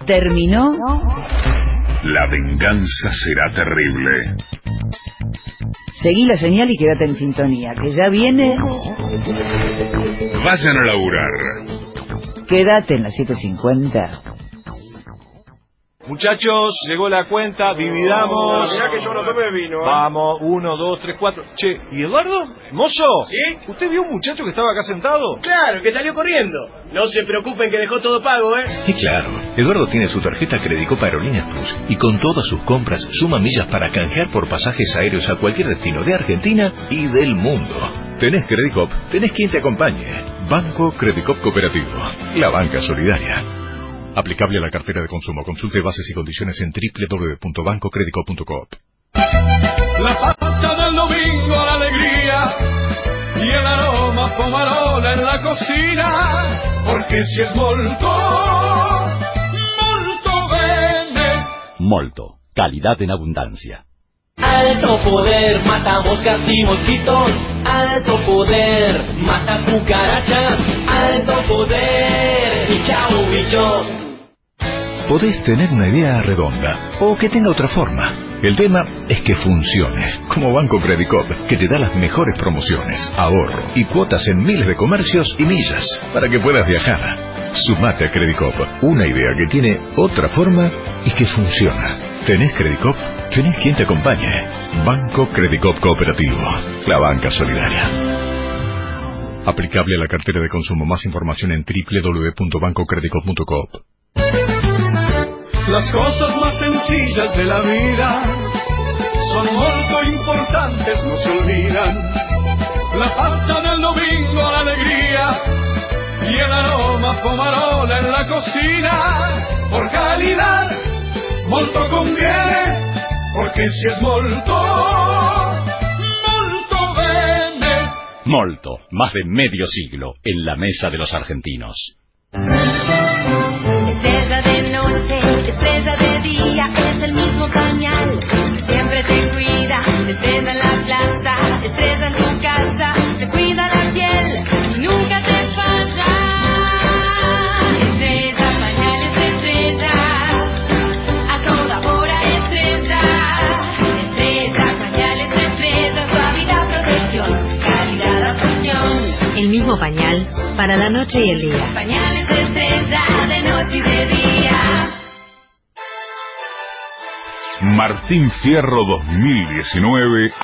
¿Terminó? La venganza será terrible. Seguí la señal y quédate en sintonía, que ya viene... Vayan a laburar. Quédate en la 750. Muchachos, llegó la cuenta, dividamos. Mirá que yo no tomé vino. Vamos, 1, 2, 3, 4. Che, ¿y Eduardo? ¿Mozo? ¿Sí? ¿Usted vio un muchacho que estaba acá sentado? Claro, que salió corriendo. No se preocupen que dejó todo pago, ¿eh? Y claro, Eduardo tiene su tarjeta Credicop Aerolíneas Plus y con todas sus compras suma millas para canjear por pasajes aéreos a cualquier destino de Argentina y del mundo. Tenés Credicop, tenés quien te acompañe. Banco Credicop Cooperativo, la banca solidaria. Aplicable a la cartera de consumo. Consulte bases y condiciones en www.bancocredico.coop. La pasta del domingo, la alegría y el aroma pomarola en la cocina, porque si es molto, molto bene. Molto, calidad en abundancia. Alto poder, mata moscas y mosquitos. Alto poder, mata cucarachas. Alto poder, y chao bichos. Podés tener una idea redonda o que tenga otra forma. El tema es que funcione, como Banco Credicop, que te da las mejores promociones, ahorro y cuotas en miles de comercios y millas para que puedas viajar. Sumate a Credicop, una idea que tiene otra forma y que funciona. ¿Tenés Credicop? ¿Tenés quien te acompañe? Banco Credicop Cooperativo, la banca solidaria. Aplicable a la cartera de consumo. Más información en www.bancocredicop.coop. Las cosas más sencillas de la vida son molto importantes, no se olvidan. La pasta del domingo, la alegría y el aroma pomarola en la cocina. Por calidad, molto conviene, porque si es molto, molto bene. Molto, más de medio siglo en la mesa de los argentinos. Estrella de noche, estrella de día, es el mismo pañal, siempre te cuida. Estrella en la plaza, estrella en tu casa, te cuida la piel y nunca te falla. Estrella, pañales de estrella, a toda hora estrella. Estrella, pañales de estrella, suavidad, protección, calidad, atención. El mismo pañal para la noche y el día. Pañales de estrella, de noche y de día. Martín Fierro 2019